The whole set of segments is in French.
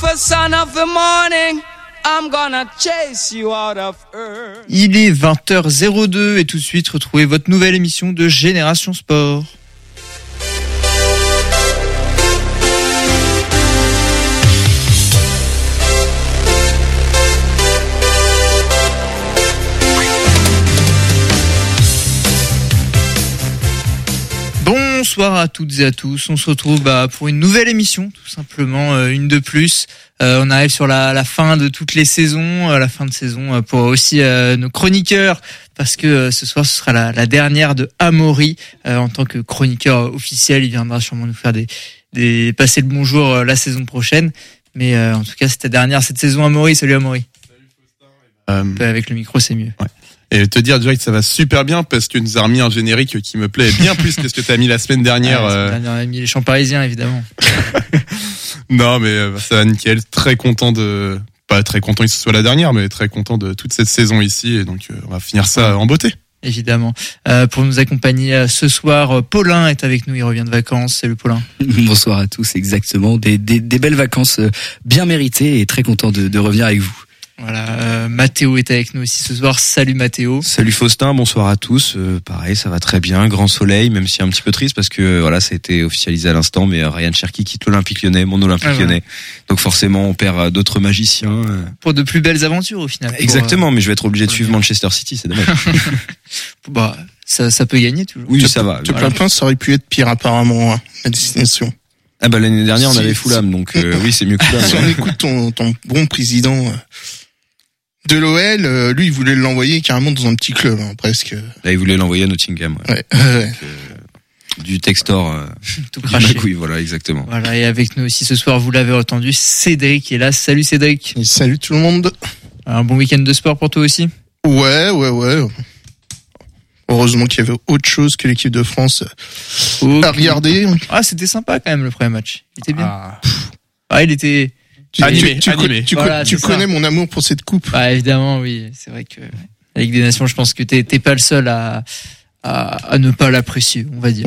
son of the morning. I'm gonna chase you out of earth. Il est 20h02 et tout de suite retrouvez votre nouvelle émission de Génération Sport. Bonsoir à toutes et à tous, on se retrouve pour une nouvelle émission, tout simplement, une de plus. On arrive sur la fin de toutes les saisons, la fin de saison pour aussi nos chroniqueurs, parce que ce soir ce sera la dernière de Amaury en tant que chroniqueur officiel. Il viendra sûrement nous faire passer le bonjour la saison prochaine, mais en tout cas c'était la dernière cette saison. Amaury, salut Amaury. Salut Faustin. Avec le micro c'est mieux. Ouais. Et te dire déjà que ça va super bien parce que tu nous as remis un générique qui me plaît bien plus que ce que tu as mis la semaine dernière. La semaine dernière, on a mis les chants parisiens évidemment. Non mais ça va nickel, pas très content que ce soit la dernière, mais très content de toute cette saison ici et donc on va finir ça en beauté. Évidemment. Pour nous accompagner ce soir, Paulin est avec nous, il revient de vacances. Salut Paulin. Bonsoir à tous, exactement. Des belles vacances bien méritées et très content de revenir avec vous. Voilà, Mathéo est avec nous aussi ce soir. Salut Mathéo. Salut Faustin, bonsoir à tous. Pareil, ça va très bien, grand soleil, même si un petit peu triste parce que voilà, ça a été officialisé à l'instant, mais Ryan Cherki quitte l'Olympique Lyonnais, mon Olympique Lyonnais. Donc forcément, on perd d'autres magiciens. Pour de plus belles aventures au final. Exactement, mais je vais être obligé de suivre Manchester City, c'est dommage. Ça peut gagner toujours. Oui, ça va. Tu plains, ça aurait pu être pire apparemment, la destination. Ah l'année dernière, on avait Fulham, donc oui, c'est mieux que Fulham. Si on écoute ton bon président de l'OL, lui il voulait l'envoyer carrément dans un petit club presque. Là il voulait l'envoyer à Nottingham. Ouais. Donc, du Textor tout craché. Oui, voilà, exactement. Voilà, et avec nous aussi ce soir, vous l'avez entendu, Cédric est là. Salut Cédric. Et salut tout le monde. Un bon week-end de sport pour toi aussi. Ouais. Heureusement qu'il y avait autre chose que l'équipe de France à regarder. C'était sympa quand même le premier match. Il était bien. Il était animé. Tu connais ça. Mon amour pour cette coupe. Évidemment, oui. C'est vrai que la Ligue des Nations, je pense que t'es pas le seul à ne pas l'apprécier, on va dire.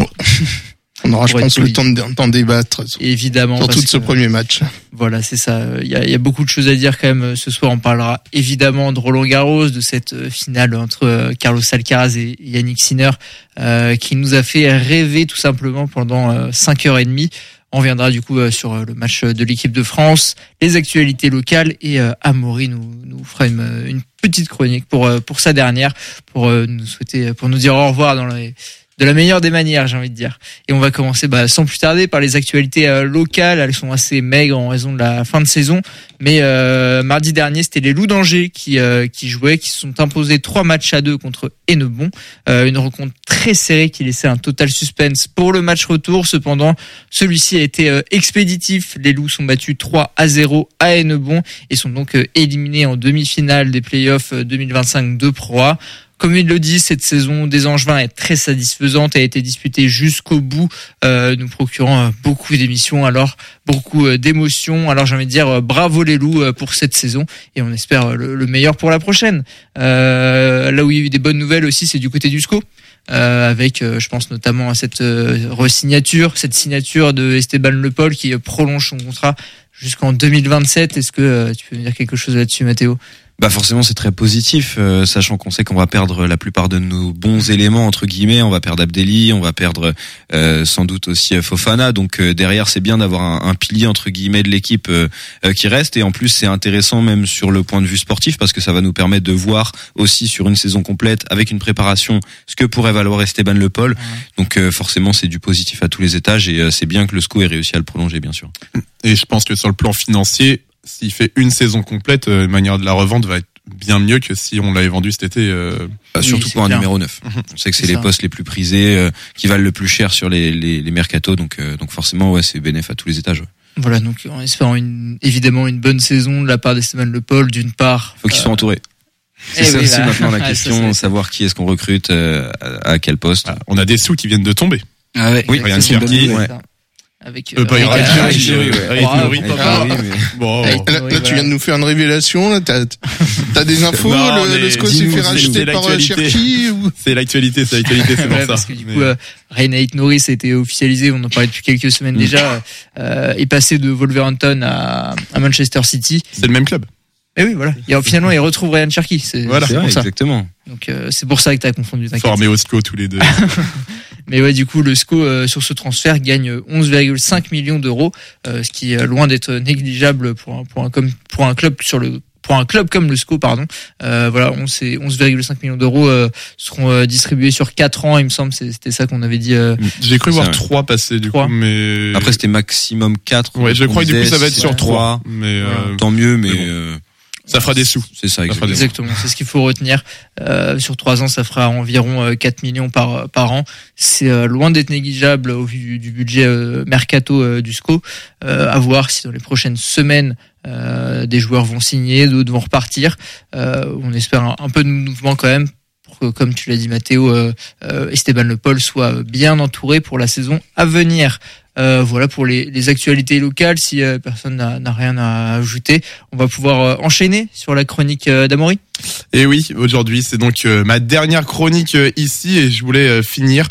On aura, je pense, le temps d'en débattre. Évidemment. Surtout de ce premier match. Voilà, c'est ça. Il y a beaucoup de choses à dire quand même. Ce soir, on parlera évidemment de Roland-Garros, de cette finale entre Carlos Alcaraz et Yannick Sinner, qui nous a fait rêver tout simplement pendant 5h30. On viendra du coup sur le match de l'équipe de France, les actualités locales et Amaury nous fera une petite chronique pour sa dernière, pour nous dire au revoir de la meilleure des manières, j'ai envie de dire. Et on va commencer sans plus tarder par les actualités locales. Elles sont assez maigres en raison de la fin de saison, mais mardi dernier, c'était les Loups d'Angers qui jouaient, qui se sont imposés 3-2 contre Hennebont. Une rencontre très serrée qui laissait un total suspense pour le match retour. Cependant, celui-ci a été expéditif. Les Loups sont battus 3-0 à Hennebont et sont donc éliminés en demi-finale des playoffs 2025 de Pro A. Comme il le dit, cette saison des Angevins est très satisfaisante, a été disputée jusqu'au bout, nous procurant beaucoup d'émissions, beaucoup d'émotions. Alors j'ai envie de dire bravo les Loups pour cette saison et on espère le meilleur pour la prochaine. Là où il y a eu des bonnes nouvelles aussi, c'est du côté du SCO. Avec je pense notamment à cette cette signature de Esteban Le Paul qui prolonge son contrat jusqu'en 2027. Est-ce que tu peux me dire quelque chose là-dessus, Mathéo? Forcément c'est très positif, sachant qu'on sait qu'on va perdre la plupart de nos bons éléments entre guillemets. On va perdre Abdelli, on va perdre sans doute aussi Fofana, donc derrière c'est bien d'avoir un pilier entre guillemets de l'équipe qui reste, et en plus c'est intéressant même sur le point de vue sportif parce que ça va nous permettre de voir aussi sur une saison complète avec une préparation ce que pourrait valoir Esteban Le Paul. Donc forcément c'est du positif à tous les étages et c'est bien que le SCO ait réussi à le prolonger bien sûr. Et je pense que sur le plan financier, s'il fait une saison complète, la manière de la revente va être bien mieux que si on l'avait vendu cet été. Surtout pour un numéro 9. On sait que c'est les postes les plus prisés, qui valent le plus cher sur les mercatos, donc forcément c'est bénéf à tous les étages. Voilà, donc en espérant évidemment une bonne saison de la part d'Esteban Le Paul, d'une part. Faut qu'ils soient entourés. C'est ça aussi maintenant la question, savoir qui est-ce qu'on recrute, à quel poste. On a des sous qui viennent de tomber. Ah ouais. Oui, Ryan Cherki. Avec Là, tu viens de nous faire une révélation. Là, t'as des infos. Le SCO s'est fait racheter par Cherki ou tout. C'est l'actualité, c'est pour Ouais, ça. parce que du coup, Ryan Norris a été officialisé, on en parlait depuis quelques semaines déjà, est passé de Wolverhampton à Manchester City. C'est le même club. Et oui, voilà. Et finalement, il retrouve Ryan Cherky. Voilà. C'est pour vrai, ça. exactement. Donc c'est pour ça que t'as confondu. T'inquiète. Formés au SCO tous les deux. Mais ouais, du coup, le SCO sur ce transfert gagne 11,5 millions d'euros, ce qui est loin d'être négligeable pour un club comme le SCO, pardon. Voilà, 11,5 millions d'euros seront distribués sur 4 ans, il me semble, c'était ça qu'on avait dit. J'ai cru voir vrai. 3 passer du 3. coup, mais Après, c'était maximum 4. ouais, je crois que du coup ça va être sur 3, 3. mais Tant mieux, mais ça fera des sous. c'est ça, fera des exactement. Exactement, c'est ce qu'il faut retenir. Sur 3 ans, ça fera environ 4 millions par an. C'est loin d'être négligeable au vu du budget mercato du SCO. À voir si dans les prochaines semaines des joueurs vont signer, d'autres vont repartir. On espère un peu de mouvement quand même pour que, comme tu l'as dit Mathéo, Esteban Le Pol soit bien entouré pour la saison à venir. Voilà pour les actualités locales. Si personne n'a rien à ajouter, on va pouvoir enchaîner sur la chronique d'Amaury. Et oui, aujourd'hui c'est donc ma dernière chronique ici, et je voulais finir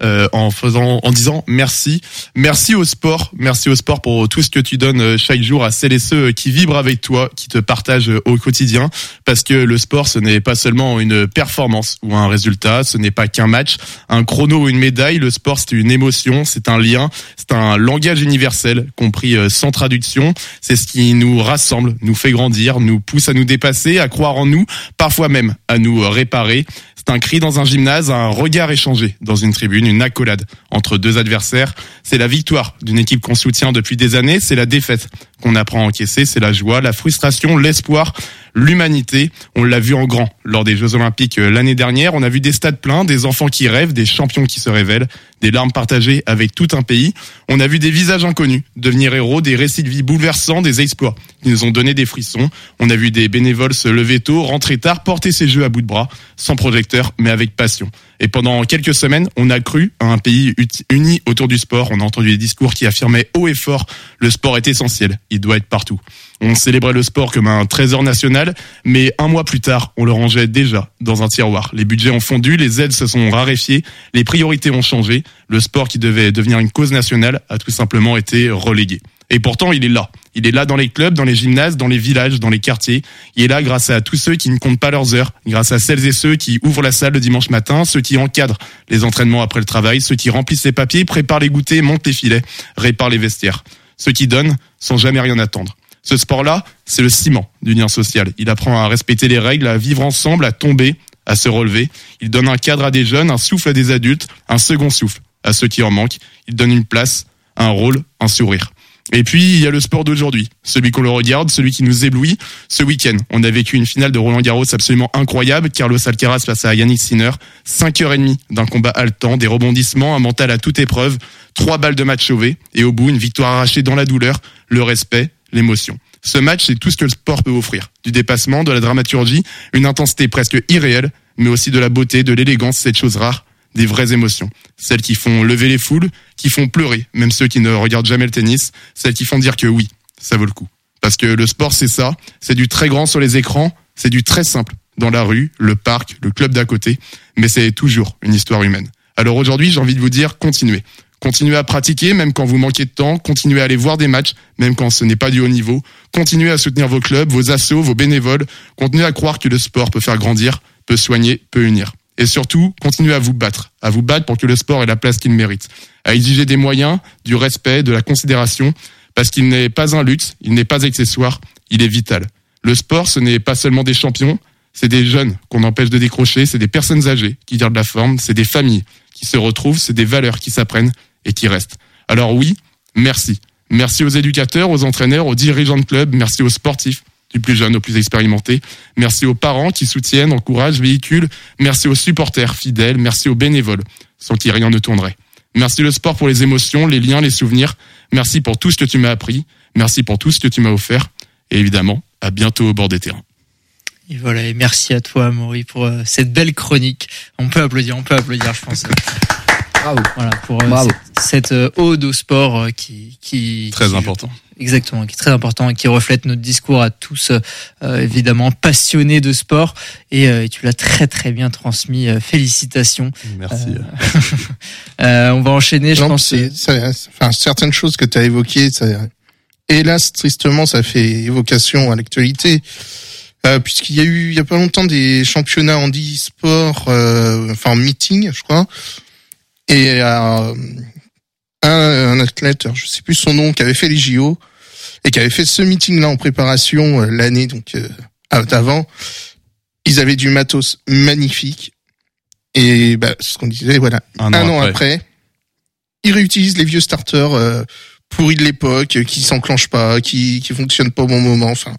en disant merci au sport pour tout ce que tu donnes chaque jour à celles et ceux qui vibrent avec toi, qui te partagent au quotidien, parce que le sport ce n'est pas seulement une performance ou un résultat, ce n'est pas qu'un match, un chrono ou une médaille. Le sport c'est une émotion, c'est un lien, c'est un langage universel compris sans traduction. C'est ce qui nous rassemble, nous fait grandir, nous pousse à nous dépasser, à croire en nous, parfois même à nous réparer. C'est un cri dans un gymnase, un regard échangé dans une tribune, une accolade entre deux adversaires. C'est la victoire d'une équipe qu'on soutient depuis des années, c'est la défaite qu'on apprend à encaisser, c'est la joie, la frustration, l'espoir, l'humanité. On l'a vu en grand lors des Jeux Olympiques l'année dernière. On a vu des stades pleins, des enfants qui rêvent, des champions qui se révèlent, des larmes partagées avec tout un pays. On a vu des visages inconnus devenir héros, des récits de vie bouleversants, des exploits qui nous ont donné des frissons. On a vu des bénévoles se lever tôt, rentrer tard, porter ces Jeux à bout de bras, sans projecteur, mais avec passion. Et pendant quelques semaines, on a cru à un pays uni autour du sport. On a entendu des discours qui affirmaient haut et fort le sport est essentiel, il doit être partout. On célébrait le sport comme un trésor national, mais un mois plus tard, on le rangeait déjà dans un tiroir. Les budgets ont fondu, les aides se sont raréfiées, les priorités ont changé. Le sport qui devait devenir une cause nationale a tout simplement été relégué. Et pourtant, il est là. Il est là dans les clubs, dans les gymnases, dans les villages, dans les quartiers. Il est là grâce à tous ceux qui ne comptent pas leurs heures, grâce à celles et ceux qui ouvrent la salle le dimanche matin, ceux qui encadrent les entraînements après le travail, ceux qui remplissent les papiers, préparent les goûters, montent les filets, réparent les vestiaires. Ceux qui donnent sans jamais rien attendre. Ce sport-là, c'est le ciment du lien social. Il apprend à respecter les règles, à vivre ensemble, à tomber, à se relever. Il donne un cadre à des jeunes, un souffle à des adultes, un second souffle à ceux qui en manquent. Il donne une place, un rôle, un sourire. Et puis, il y a le sport d'aujourd'hui, celui qu'on le regarde, celui qui nous éblouit. Ce week-end, on a vécu une finale de Roland-Garros absolument incroyable. Carlos Alcaraz face à Yannick Sinner. 5h30 d'un combat haletant, des rebondissements, un mental à toute épreuve, 3 balles de match sauvées, et au bout, une victoire arrachée dans la douleur, le respect, l'émotion. Ce match, c'est tout ce que le sport peut offrir. Du dépassement, de la dramaturgie, une intensité presque irréelle, mais aussi de la beauté, de l'élégance, cette chose rare, des vraies émotions. Celles qui font lever les foules, qui font pleurer, même ceux qui ne regardent jamais le tennis, celles qui font dire que oui, ça vaut le coup. Parce que le sport, c'est ça, c'est du très grand sur les écrans, c'est du très simple dans la rue, le parc, le club d'à côté, mais c'est toujours une histoire humaine. Alors aujourd'hui, j'ai envie de vous dire, continuez. Continuez à pratiquer, même quand vous manquez de temps. Continuez à aller voir des matchs, même quand ce n'est pas du haut niveau. Continuez à soutenir vos clubs, vos assos, vos bénévoles. Continuez à croire que le sport peut faire grandir, peut soigner, peut unir. Et surtout, continuez à vous battre pour que le sport ait la place qu'il mérite. À exiger des moyens, du respect, de la considération, parce qu'il n'est pas un luxe, il n'est pas accessoire, il est vital. Le sport, ce n'est pas seulement des champions, c'est des jeunes qu'on empêche de décrocher, c'est des personnes âgées qui gardent la forme, c'est des familles qui se retrouvent, c'est des valeurs qui s'apprennent et qui restent. Alors oui, merci. Merci aux éducateurs, aux entraîneurs, aux dirigeants de clubs, merci aux sportifs, du plus jeune au plus expérimenté. Merci aux parents qui soutiennent, encouragent, véhiculent. Merci aux supporters fidèles, merci aux bénévoles, sans qui rien ne tournerait. Merci le sport pour les émotions, les liens, les souvenirs. Merci pour tout ce que tu m'as appris. Merci pour tout ce que tu m'as offert. Et évidemment, à bientôt au bord des terrains. Et voilà, et merci à toi, Amaury, pour cette belle chronique. On peut applaudir, je pense. Bravo. Voilà, pour Bravo. cette ode au sport qui Très important. Exactement, qui est très important et qui reflète notre discours à tous, évidemment passionnés de sport. Et tu l'as très très bien transmis. Félicitations. Merci. On va enchaîner, je Non, pense. certaines choses que tu as évoquées, hélas, tristement, ça fait évocation à l'actualité. Puisqu'il y a eu, il y a pas longtemps, des championnats handisport, meeting, je crois. Et un athlète, je sais plus son nom, qui avait fait les JO et qui avait fait ce meeting-là en préparation l'année d'avant. Ils avaient du matos magnifique. Et ce qu'on disait, voilà, un an après, ils réutilisent les vieux starters pourris de l'époque, qui s'enclenchent pas, qui fonctionnent pas au bon moment. Enfin,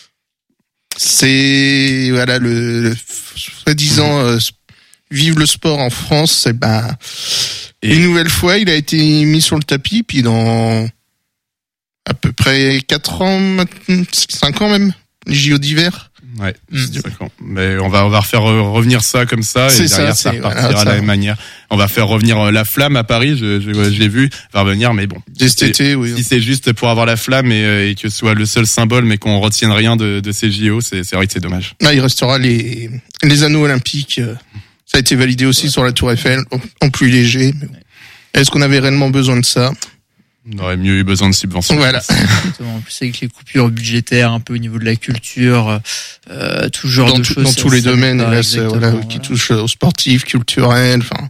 c'est voilà le soi-disant vive le sport en France. Et une nouvelle fois, il a été mis sur le tapis, puis dans à peu près 4 ans, 5 ans même, les JO d'hiver. Ouais, 5 ans. Mais on va refaire revenir ça comme ça, et derrière ça repartira de la même manière. On va faire revenir la flamme à Paris, je l'ai vu, va revenir, mais bon. Cet été, oui. Si c'est juste pour avoir la flamme et que ce soit le seul symbole, mais qu'on retienne rien de ces JO, c'est vrai que c'est dommage. Là, il restera les anneaux olympiques. Ça a été validé aussi sur la Tour Eiffel, en plus léger. Est-ce qu'on avait réellement besoin de ça? On aurait mieux eu besoin de subventions. Voilà. En plus, avec les coupures budgétaires, un peu au niveau de la culture, tout genre de choses. Dans tous les domaines, qui touchent aux sportifs, culturels, enfin.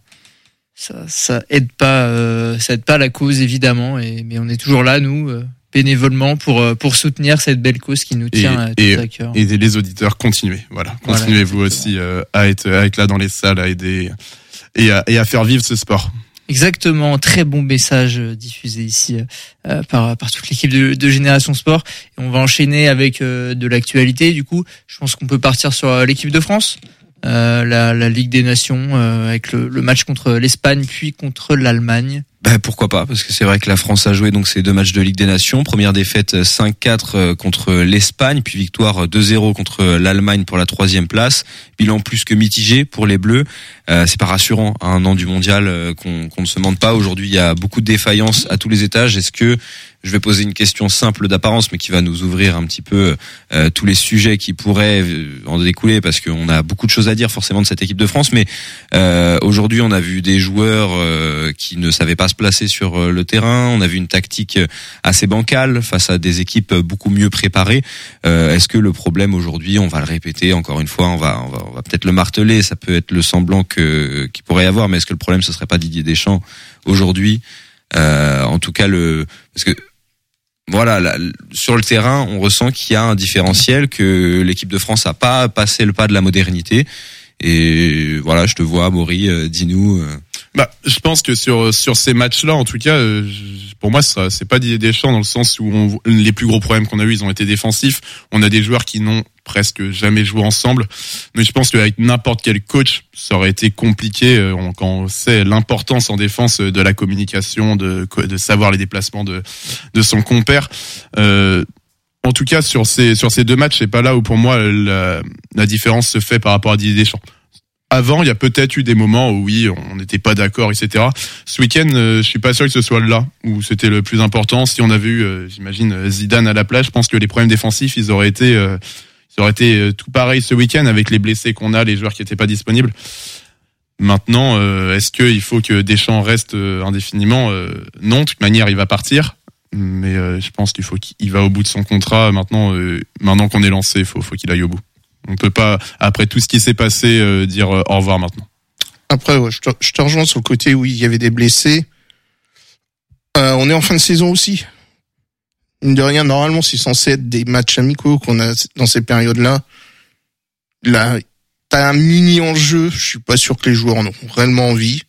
Ça aide pas la cause, évidemment, mais on est toujours là, nous, bénévolement, pour soutenir cette belle cause qui nous tient tout à cœur. Et les auditeurs, continuez. Voilà. Continuez vous aussi, à être là dans les salles, à aider et à faire vivre ce sport. Exactement, très bon message diffusé ici par toute l'équipe de Génération Sport. Et on va enchaîner avec de l'actualité. Du coup, je pense qu'on peut partir sur l'équipe de France, la Ligue des Nations, avec le match contre l'Espagne puis contre l'Allemagne. Pourquoi pas, parce que c'est vrai que la France a joué donc ces 2 matchs de Ligue des Nations. Première défaite 5-4 contre l'Espagne, puis victoire 2-0 contre l'Allemagne pour la 3e place. Bilan plus que mitigé pour les Bleus. C'est pas rassurant à un an du mondial qu'on ne se mente pas. Aujourd'hui, il y a beaucoup de défaillances à tous les étages. Est-ce que, je vais poser une question simple d'apparence, mais qui va nous ouvrir un petit peu tous les sujets qui pourraient en découler, parce qu'on a beaucoup de choses à dire forcément de cette équipe de France. Mais aujourd'hui, on a vu des joueurs qui ne savaient pas se placer sur le terrain. On a vu une tactique assez bancale face à des équipes beaucoup mieux préparées. Est-ce que le problème aujourd'hui, on va le répéter encore une fois, on va peut-être le marteler, ça peut être le semblant qu'il pourrait y avoir, mais est-ce que le problème ce serait pas Didier Deschamps aujourd'hui? En tout cas, parce que voilà, sur le terrain, on ressent qu'il y a un différentiel, que l'équipe de France a pas passé le pas de la modernité. Et voilà, je te vois, Maury, dis-nous. Je pense que sur ces matchs-là, en tout cas, pour moi, c'est pas Didier Deschamps, dans le sens où les plus gros problèmes qu'on a eu, ils ont été défensifs. On a des joueurs qui n'ont presque jamais joué ensemble. Mais je pense qu'avec n'importe quel coach, ça aurait été compliqué, quand on sait l'importance en défense de la communication, de savoir les déplacements de son compère. En tout cas, sur ces 2 matchs, c'est pas là où pour moi la différence se fait par rapport à Didier Deschamps. Avant, il y a peut-être eu des moments où oui, on n'était pas d'accord, etc. Ce week-end, je suis pas sûr que ce soit là où c'était le plus important. Si on avait eu, j'imagine, Zidane à la place, je pense que les problèmes défensifs, ils auraient été tout pareil ce week-end, avec les blessés qu'on a, les joueurs qui étaient pas disponibles. Maintenant, est-ce qu'il faut que Deschamps reste indéfiniment? Non, de toute manière, il va partir. Mais je pense qu'il va au bout de son contrat. Maintenant qu'on est lancé, faut qu'il aille au bout. On peut pas, après tout ce qui s'est passé, dire au revoir maintenant. Après, ouais, je te rejoins sur le côté où il y avait des blessés. On est en fin de saison aussi. Mine de rien, normalement, c'est censé être des matchs amicaux qu'on a dans ces périodes-là. Là, t'as un mini enjeu. Je suis pas sûr que les joueurs en ont réellement envie.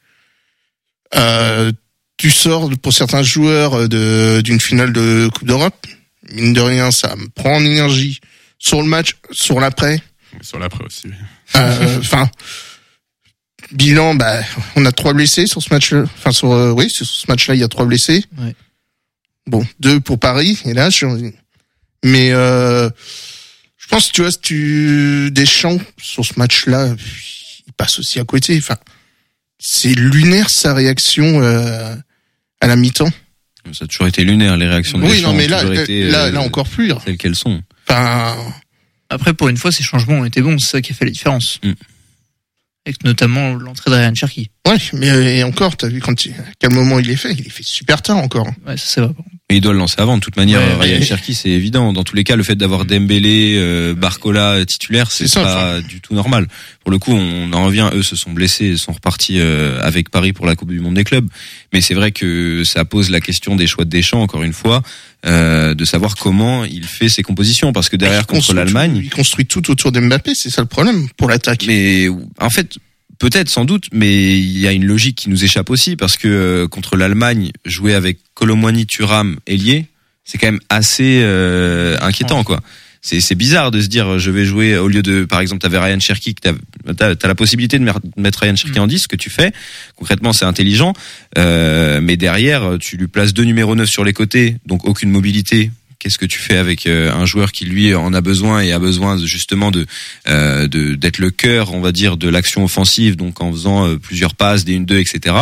Tu sors pour certains joueurs d'une finale de Coupe d'Europe. Mine de rien, ça me prend en énergie. Sur le match, sur l'après. Sur l'après aussi, oui. Bilan, on a 3 blessés sur ce match-là. Sur ce match-là, il y a 3 blessés. Ouais. Bon, 2 pour Paris, hélas. Mais, je pense que Deschamps, sur ce match-là, il passe aussi à côté. c'est lunaire sa réaction à la mi-temps. Ça a toujours été lunaire, les réactions de Oui, Deschamps non, mais ont toujours été, là encore plus. telles qu'elles sont. Enfin, Après, pour une fois, ces changements ont été bons, c'est ça qui a fait la différence. Avec notamment l'entrée de Ryan Cherki. ouais, mais et encore, t'as vu à quel moment il est fait super tard encore. Ouais, ça c'est vrai. Mais il doit le lancer avant. De toute manière, Ouais, Ryan Cherki, c'est évident. Dans tous les cas, le fait d'avoir Dembélé, Barcola titulaire, c'est ça, pas du tout normal. Pour le coup, on en revient. Eux se sont blessés et sont repartis avec Paris pour la Coupe du Monde des clubs. Mais c'est vrai que ça pose la question des choix de Deschamps, encore une fois, de savoir comment il fait ses compositions. Parce que derrière, contre l'Allemagne, il construit tout autour d'Mbappé, c'est ça le problème pour l'attaque. mais en fait, peut-être, sans doute, mais il y a une logique qui nous échappe aussi, parce que contre l'Allemagne, jouer avec Kolo Muani, Thuram, ailier, c'est quand même assez inquiétant, quoi. C'est bizarre de se dire, je vais jouer au lieu de, par exemple, t'avais Ryan Cherki, t'as la possibilité de mettre Ryan Cherki en 10, ce que tu fais. Concrètement, c'est intelligent, mais derrière, tu lui places 2 numéros 9 sur les côtés, donc aucune mobilité. Qu'est-ce que tu fais avec un joueur qui lui en a besoin et a besoin justement d'être le cœur, on va dire, de l'action offensive, donc en faisant plusieurs passes, des 1-2, etc.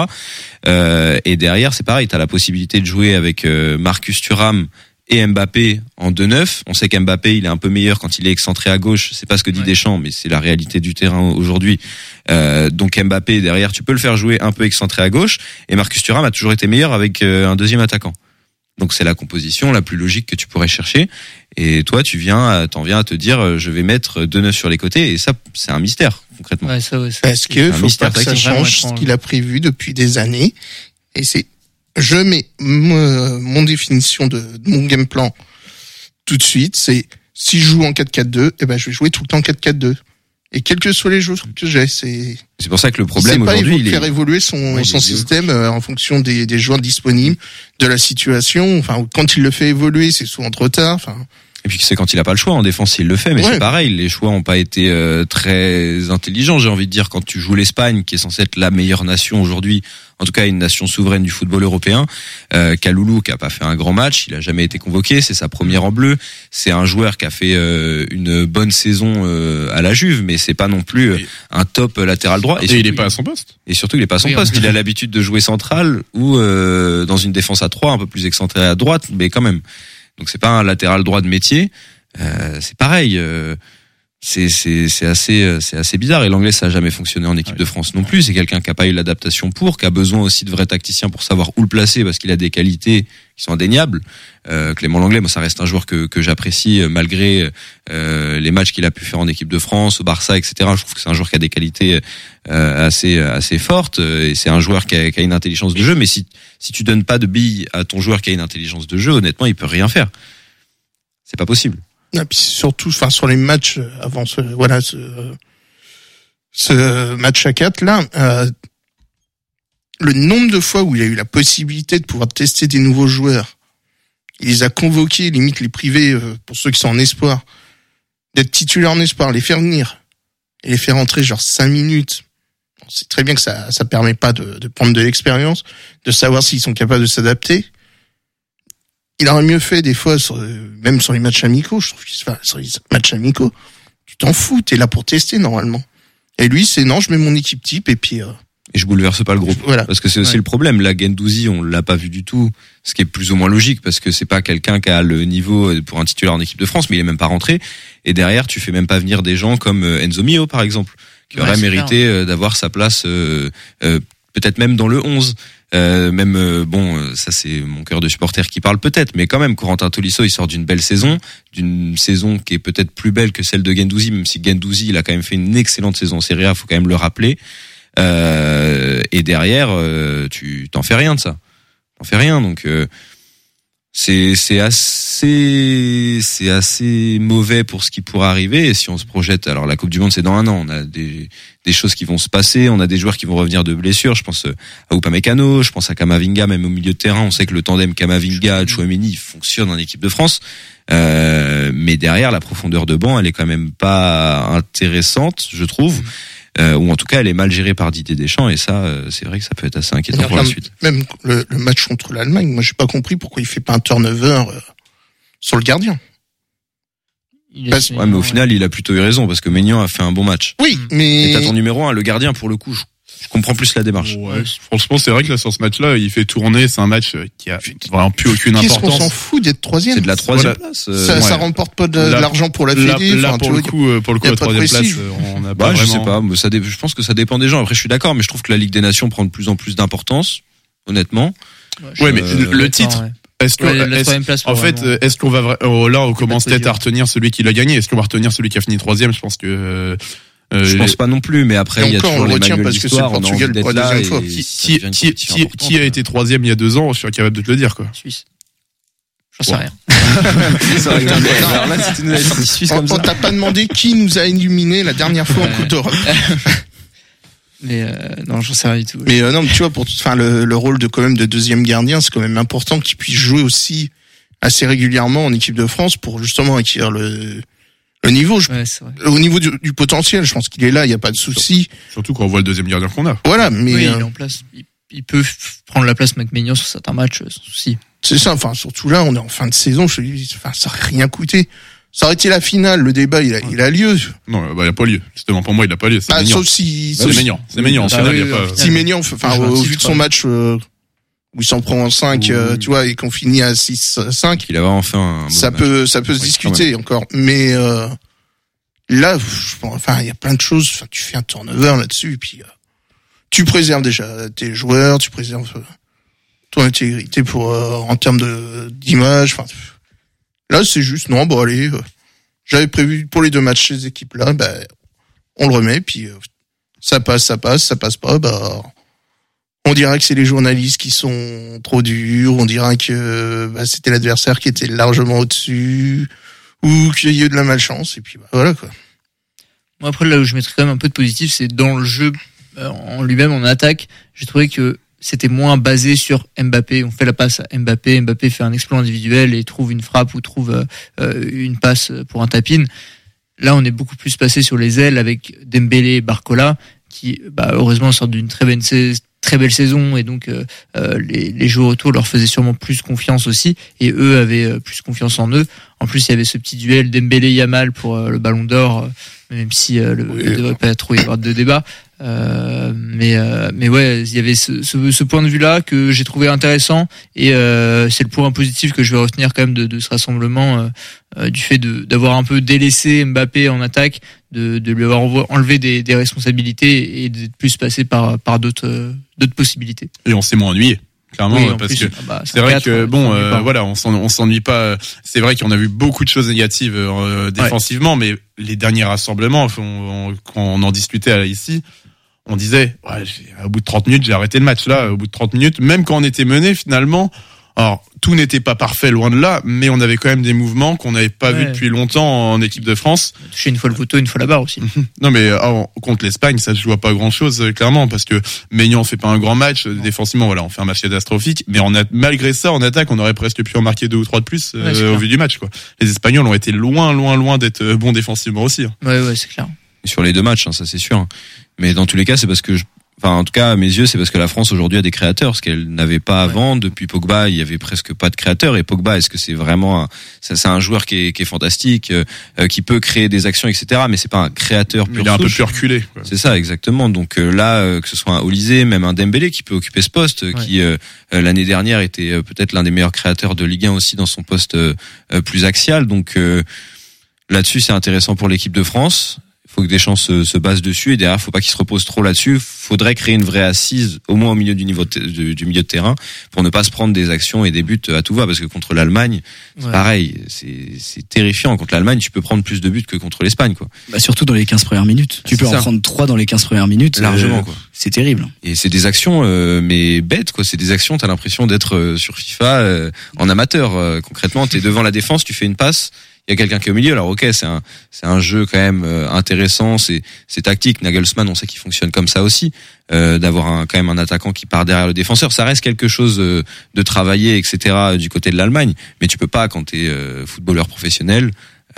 Et derrière, c'est pareil, t'as la possibilité de jouer avec Marcus Thuram et Mbappé en 2-9. On sait qu'Mbappé, il est un peu meilleur quand il est excentré à gauche. C'est pas ce que dit Deschamps, mais c'est la réalité du terrain aujourd'hui. Donc Mbappé, derrière, tu peux le faire jouer un peu excentré à gauche. Et Marcus Thuram a toujours été meilleur avec un deuxième attaquant. Donc c'est la composition la plus logique que tu pourrais chercher. Et toi, t'en viens à te dire, je vais mettre 2-9 sur les côtés. Et ça, c'est un mystère, concrètement. Ouais, ça, ouais, Parce que faut mystère, pas que ça c'est vraiment change ce étrange. qu'il a prévu depuis des années. Et je mets mon définition de mon game plan tout de suite. C'est, si je joue en 4-4-2, je vais jouer tout le temps en 4-4-2. Et quels que soient les joueurs que j'ai, c'est pour ça que le problème aujourd'hui, il est faire évoluer son système en fonction des joueurs disponibles, de la situation. Enfin, quand il le fait évoluer, c'est souvent trop tard. Enfin, et puis c'est quand il a pas le choix en défense, il le fait, mais Ouais. c'est pareil, les choix ont pas été très intelligents, j'ai envie de dire. Quand tu joues l'Espagne, qui est censée être la meilleure nation aujourd'hui, en tout cas une nation souveraine du football européen, Kaloulou, qui a pas fait un grand match, il a jamais été convoqué, c'est sa première en bleu, c'est un joueur qui a fait une bonne saison à la Juve, mais c'est pas non plus un top latéral droit. Et il est pas à son poste. Et surtout, il est pas à son poste. Il a l'habitude de jouer central ou dans une défense à 3, un peu plus excentré à droite, mais quand même. Donc c'est pas un latéral droit de métier. C'est pareil. C'est assez bizarre. Et l'anglais, ça a jamais fonctionné en équipe de France non plus. C'est quelqu'un qui a pas eu l'adaptation qui a besoin aussi de vrais tacticiens pour savoir où le placer, parce qu'il a des qualités qui sont indéniables. Clément Lenglet, moi, ça reste un joueur que j'apprécie malgré les matchs qu'il a pu faire en équipe de France, au Barça, etc. Je trouve que c'est un joueur qui a des qualités assez fortes, et c'est un joueur qui a une intelligence de jeu. Mais si tu donnes pas de billes à ton joueur qui a une intelligence de jeu, honnêtement, il peut rien faire. C'est pas possible. et puis surtout, enfin, sur les matchs avant ce match à 4 là, le nombre de fois où il a eu la possibilité de pouvoir tester des nouveaux joueurs, il les a convoqués, limite les privés, pour ceux qui sont en espoir, d'être titulaires en espoir, les faire venir et les faire entrer genre 5 minutes. On sait très bien que ça permet pas de prendre de l'expérience, de savoir s'ils sont capables de s'adapter. Il aurait mieux fait des fois, même sur les matchs amicaux, je trouve sur les matchs amicaux, tu t'en fous, t'es là pour tester normalement. Et lui, c'est non, je mets mon équipe type et puis... Et je bouleverse pas le groupe. Voilà. Parce que c'est aussi le problème. La Guendouzi, on l'a pas vu du tout. Ce qui est plus ou moins logique, parce que c'est pas quelqu'un qui a le niveau pour un titulaire en équipe de France, mais il est même pas rentré. Et derrière, tu fais même pas venir des gens comme Enzo Mio, par exemple, qui aurait mérité d'avoir sa place, peut-être même dans le 11. Ça c'est mon cœur de supporter qui parle peut-être, mais quand même, Corentin Tolisso, il sort d'une belle saison, d'une saison qui est peut-être plus belle que celle de Guendouzi, même si Guendouzi, il a quand même fait une excellente saison en Serie A, faut quand même le rappeler. Et derrière, tu t'en fais rien de ça. T'en fais rien, donc c'est assez mauvais pour ce qui pourrait arriver. Et si on se projette, alors la Coupe du Monde c'est dans 1 an, on a des choses qui vont se passer, on a des joueurs qui vont revenir de blessures. Je pense à Upamecano, je pense à Camavinga, même au milieu de terrain. On sait que le tandem Camavinga-Chouameni fonctionne en équipe de France. Mais derrière, la profondeur de banc, elle est quand même pas intéressante, je trouve. Ou en tout cas elle est mal gérée par Didier Deschamps, et ça c'est vrai que ça peut être assez inquiétant pour la suite. Même le match contre l'Allemagne, moi j'ai pas compris pourquoi il fait pas un turnover sur le gardien. Ouais, mais au final il a plutôt eu raison, parce que Maignan a fait un bon match. Oui, mais et t'as ton numéro 1, le gardien, pour le coup Je comprends plus la démarche. Ouais, franchement, c'est vrai que là, sur ce match-là, il fait tourner. C'est un match qui a vraiment plus aucune Qu'est-ce qu'on importance. s'en fout d'être troisième? C'est de la troisième Voilà. place. Ça remporte pas de l'argent pour la Là, Fédé. là, Enfin, pour le coup, y a la pas de troisième place, prestige. on a Bah, pas je vraiment. sais pas, mais je pense que ça dépend des gens. Après, je suis d'accord, mais je trouve que la Ligue des Nations prend de plus en plus d'importance, honnêtement. Ouais, mais le titre, est-ce que, la troisième place. en fait, est-ce qu'on va là, on commence peut-être à retenir celui qui l'a gagné. Est-ce qu'on va retenir celui qui a fini troisième? Je pense que. Je pense pas non plus, mais après, Et il y a encore, toujours on le les retient manuels parce que c'est le d'histoire, on a envie Portugal d'être pour la là. deuxième fois. Et ça devient une compétition importante. Qui a été troisième il y a 2 ans? Je suis incapable de te le dire, quoi. Suisse. J'en sais Bon. rien. C'est vrai que alors là, si tu nous avais sorti Suisse comme On ça. t'a pas demandé qui nous a éliminés la dernière fois en Coupe d'Europe. Mais non, j'en sais rien du tout. Mais non, mais tu vois, le rôle de quand même de deuxième gardien, c'est quand même important qu'il puisse jouer aussi assez régulièrement en équipe de France pour justement acquérir le niveau. Ouais, c'est vrai. Au niveau du potentiel, je pense qu'il est là, il y a pas de souci. Surtout quand on voit le deuxième gardien qu'on a. Voilà, mais Oui, il est en place. Il peut prendre la place de McMahon sur certains matchs, sans souci. c'est ça. Enfin, surtout là, on est en fin de saison. Je te dis, enfin, ça aurait rien coûté. Ça aurait été la finale. Le débat, il a lieu. Non, bah, il a pas lieu. Justement, pour moi, il a pas lieu. C'est Bah, Maignan. sauf si, C'est Maignan. C'est Maignan. En Bah finale, oui, il y a oui, pas. oui. si Maignan, enfin, Je vois un au titre, vu de son ouais. match, où il s'en prend en 5, tu vois, et qu'on finit à 6-5, Il a vraiment fait un beau ça match. peut se Oui, discuter encore. Mais, là, je pense, enfin, il y a plein de choses. Enfin, tu fais un turnover là-dessus, et puis, tu préserves déjà tes joueurs, tu préserves ton intégrité pour, en termes d'image. Enfin, là, c'est juste, non, bon, allez, j'avais prévu pour les 2 matchs ces équipes-là, bah, on le remet, puis, ça passe pas, bah, on dira que c'est les journalistes qui sont trop durs, on dira que, bah, c'était l'adversaire qui était largement au-dessus, ou qu'il y a eu de la malchance, et puis, bah, voilà, quoi. Moi, après, là où je mettrais quand même un peu de positif, c'est dans le jeu en lui-même, en attaque. J'ai trouvé que c'était moins basé sur Mbappé. On fait la passe à Mbappé. Mbappé fait un exploit individuel et trouve une frappe ou trouve une passe pour un tap-in. Là, on est beaucoup plus passé sur les ailes avec Dembélé et Barcola qui, bah, heureusement, sortent d'une très belle saison et donc les joueurs autour leur faisaient sûrement plus confiance aussi et eux avaient plus confiance en eux. En plus, il y avait ce petit duel Dembélé-Yamal pour le Ballon d'Or, même si il ne devrait pas trop y avoir de débat. Mais ouais, il y avait ce point de vue-là que j'ai trouvé intéressant et c'est le point positif que je vais retenir quand même de ce rassemblement du fait d'avoir un peu délaissé Mbappé en attaque, de lui avoir enlevé des responsabilités et d'être plus passé par d'autres possibilités. Et on s'est moins ennuyé. Clairement, Oui, en parce plus, que bah, c'est vrai 5-4, que bon, s'ennuie pas. voilà, on s'ennuie pas. C'est vrai qu'on a vu beaucoup de choses négatives défensivement, mais les derniers rassemblements, quand on en discutait ici, on disait, ouais, au bout de 30 minutes, j'ai arrêté le match. Là, au bout de 30 minutes, même quand on était mené, finalement, alors tout n'était pas parfait, loin de là, mais on avait quand même des mouvements qu'on n'avait pas vus depuis longtemps en équipe de France. On a touché une fois le poteau, une fois la barre aussi. Non, mais contre l'Espagne, ça se joue à pas grand-chose, clairement, parce que Maignan fait pas un grand match défensivement. Voilà, on fait un match catastrophique, mais malgré ça, en attaque, on aurait presque pu en marquer 2 ou 3 de plus au vu du match, quoi. Les Espagnols ont été loin d'être bons défensivement aussi. Hein. Ouais, c'est clair. Sur les 2 matchs, hein, ça c'est sûr. Mais dans tous les cas, c'est parce que en tout cas, à mes yeux, c'est parce que la France aujourd'hui a des créateurs, ce qu'elle n'avait pas avant. Depuis Pogba, il y avait presque pas de créateurs. Et Pogba, est-ce que c'est vraiment c'est un joueur qui est fantastique, qui peut créer des actions, etc. Mais c'est pas un créateur pur Il est un peu souche. plus reculé, quoi. C'est ça, exactement. Donc là, que ce soit un Olysée, même un Dembélé qui peut occuper ce poste, qui l'année dernière était peut-être l'un des meilleurs créateurs de Ligue 1 aussi dans son poste plus axial. Donc là-dessus, c'est intéressant pour l'équipe de France. Il faut que Deschamps se base dessus et derrière, faut pas qu'il se repose trop là-dessus. Faudrait créer une vraie assise, au moins au milieu du milieu de terrain, pour ne pas se prendre des actions et des buts à tout va. Parce que contre l'Allemagne, c'est pareil, c'est terrifiant. Contre l'Allemagne, tu peux prendre plus de buts que contre l'Espagne, quoi. Bah, surtout dans les 15 premières minutes. Tu peux en prendre 3 dans les 15 premières minutes. Largement, quoi. C'est terrible. Et c'est des actions, mais bêtes, quoi. C'est des actions, t'as l'impression d'être sur FIFA en amateur. Concrètement, t'es devant la défense, tu fais une passe. Il y a quelqu'un qui est au milieu, alors ok, c'est un jeu quand même intéressant, c'est tactique. Nagelsmann, on sait qu'il fonctionne comme ça aussi, d'avoir quand même un attaquant qui part derrière le défenseur. Ça reste quelque chose de travailler, etc. du côté de l'Allemagne, mais tu peux pas quand t'es footballeur professionnel.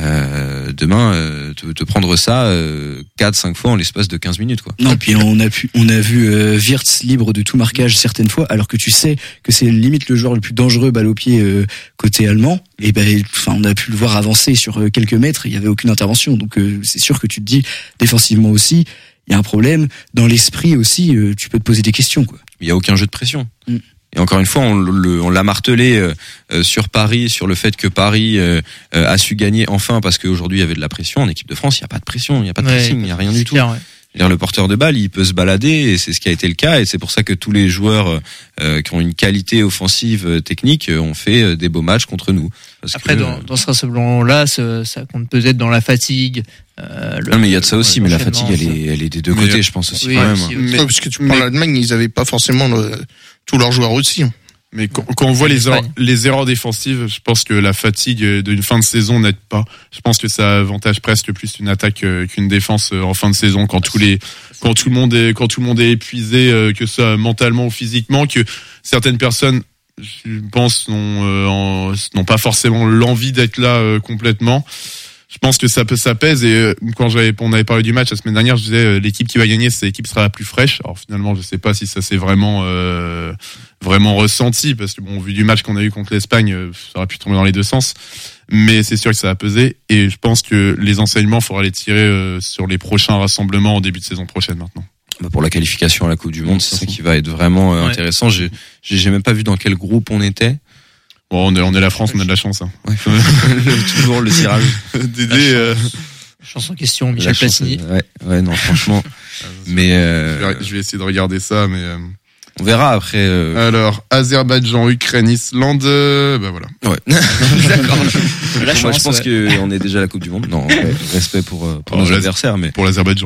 Demain te prendre ça 4-5 fois en l'espace de 15 minutes, quoi. Non, puis on a vu Wirtz libre de tout marquage certaines fois, alors que tu sais que c'est limite le joueur le plus dangereux balle au pied côté allemand. Et on a pu le voir avancer sur quelques mètres, il y avait aucune intervention. Donc c'est sûr que tu te dis défensivement aussi, il y a un problème. Dans l'esprit aussi, tu peux te poser des questions, quoi. Il y a aucun jeu de pression. Et encore une fois, on l'a martelé sur Paris, sur le fait que Paris a su gagner enfin, parce qu'aujourd'hui il y avait de la pression. En équipe de France, il n'y a pas de pression, il n'y a pas de pressing, il n'y a rien du tout. Clair, ouais. Le porteur de balle, il peut se balader, et c'est ce qui a été le cas, et c'est pour ça que tous les joueurs qui ont une qualité offensive technique ont fait des beaux matchs contre nous. Parce Après, que, dans ce rassemblement-là, ça compte peut-être dans la fatigue. non, mais il y a de ça aussi, mais la fatigue, elle est des deux côtés, je pense aussi, oui, quand même. aussi. Ouais, parce que tu prends l'Allemagne, ils avaient pas forcément tous leurs joueurs aussi. Hein. Mais quand on voit les erreurs défensives, je pense que la fatigue d'une fin de saison n'aide pas. Je pense que ça avantage presque plus une attaque qu'une défense en fin de saison, quand tout le monde est épuisé, que ça mentalement ou physiquement, que certaines personnes, je pense, n'ont pas forcément l'envie d'être là complètement. Je pense que ça pèse, et quand on avait parlé du match la semaine dernière, je disais l'équipe qui va gagner, c'est l'équipe qui sera la plus fraîche. Alors finalement, je sais pas si ça s'est vraiment ressenti, parce que bon, vu du match qu'on a eu contre l'Espagne, ça aurait pu tomber dans les deux sens. Mais c'est sûr que ça a pesé, et je pense que les enseignements, il faudra les tirer sur les prochains rassemblements en début de saison prochaine maintenant. Pour la qualification à la Coupe du Monde, c'est ça qui va être vraiment intéressant. J'ai même pas vu dans quel groupe on était. Bon, on est la France, on a de la chance. Hein. Ouais. Toujours le tirage. Dédé, Chance en question, Michel Platini. Ouais, non, franchement. Mais je vais essayer de regarder ça, mais on verra après. Alors, Azerbaïdjan, Ukraine, Islande, bah voilà. Ouais. D'accord. Moi, je pense qu'on est déjà à la Coupe du Monde. Non, respect pour nos adversaires, mais pour l'Azerbaïdjan.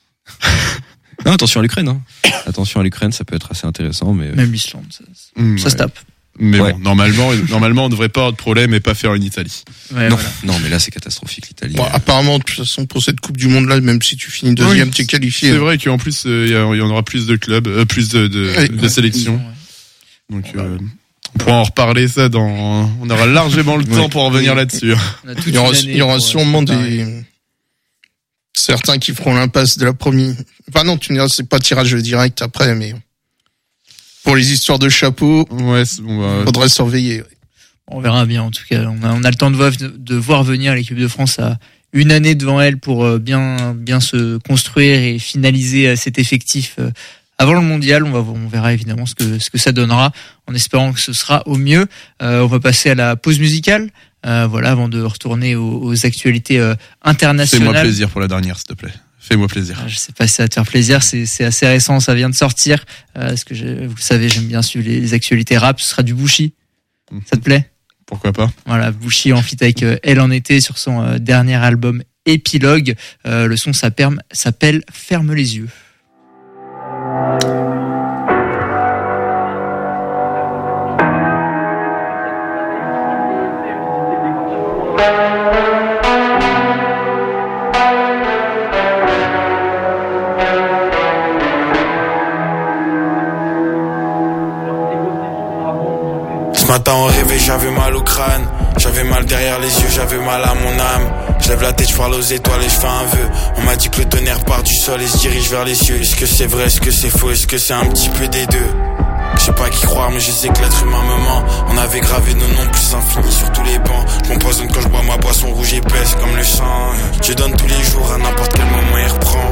Non, attention à l'Ukraine. Hein. Attention à l'Ukraine, ça peut être assez intéressant, mais même l'Islande, ça se tape. Mais bon, normalement, on devrait pas avoir de problème et pas faire une Italie. Ouais, non, voilà. non, mais là, c'est catastrophique, l'Italie. Bon, apparemment, de toute façon, pour cette Coupe du Monde-là, même si tu finis deuxième, t'es qualifié. C'est vrai qu'en plus, il y en aura plus de clubs, plus de sélections. Donc, on pourra en reparler ça on aura largement le temps pour en revenir là-dessus. Il y aura sûrement certains qui feront l'impasse de la première. Enfin non, tu me diras, c'est pas tirage direct après, mais pour les histoires de chapeau, faudrait surveiller. On verra bien, en tout cas. On a le temps de voir venir l'équipe de France à une année devant elle pour bien se construire et finaliser cet effectif avant le mondial. On verra évidemment ce que ça donnera, en espérant que ce sera au mieux. On va passer à la pause musicale. Avant de retourner aux actualités internationales. Fais-moi plaisir pour la dernière, s'il te plaît. Fais-moi plaisir. Je sais pas si ça va te faire plaisir, c'est assez récent, ça vient de sortir. Parce que vous le savez, j'aime bien suivre les actualités rap. Ce sera du Bouchy. Ça te plaît? Pourquoi pas? Voilà, Bouchy en feat avec Elle en été sur son dernier album Épilogue. Le son s'appelle Ferme les yeux. Ce matin au réveil j'avais mal au crâne, j'avais mal derrière les yeux, j'avais mal à mon âme. Je lève la tête, je parle aux étoiles et je fais un vœu. On m'a dit que le tonnerre part du sol et se dirige vers les cieux. Est-ce que c'est vrai, est-ce que c'est faux, est-ce que c'est un petit peu des deux? Je sais pas qui croire mais je sais que l'être humain me ment. On avait gravé nos noms plus infinis sur tous les bancs. Je m'empoisonne quand je bois ma boisson rouge épaisse comme le sang. Je donne tous les jours, à n'importe quel moment il reprend.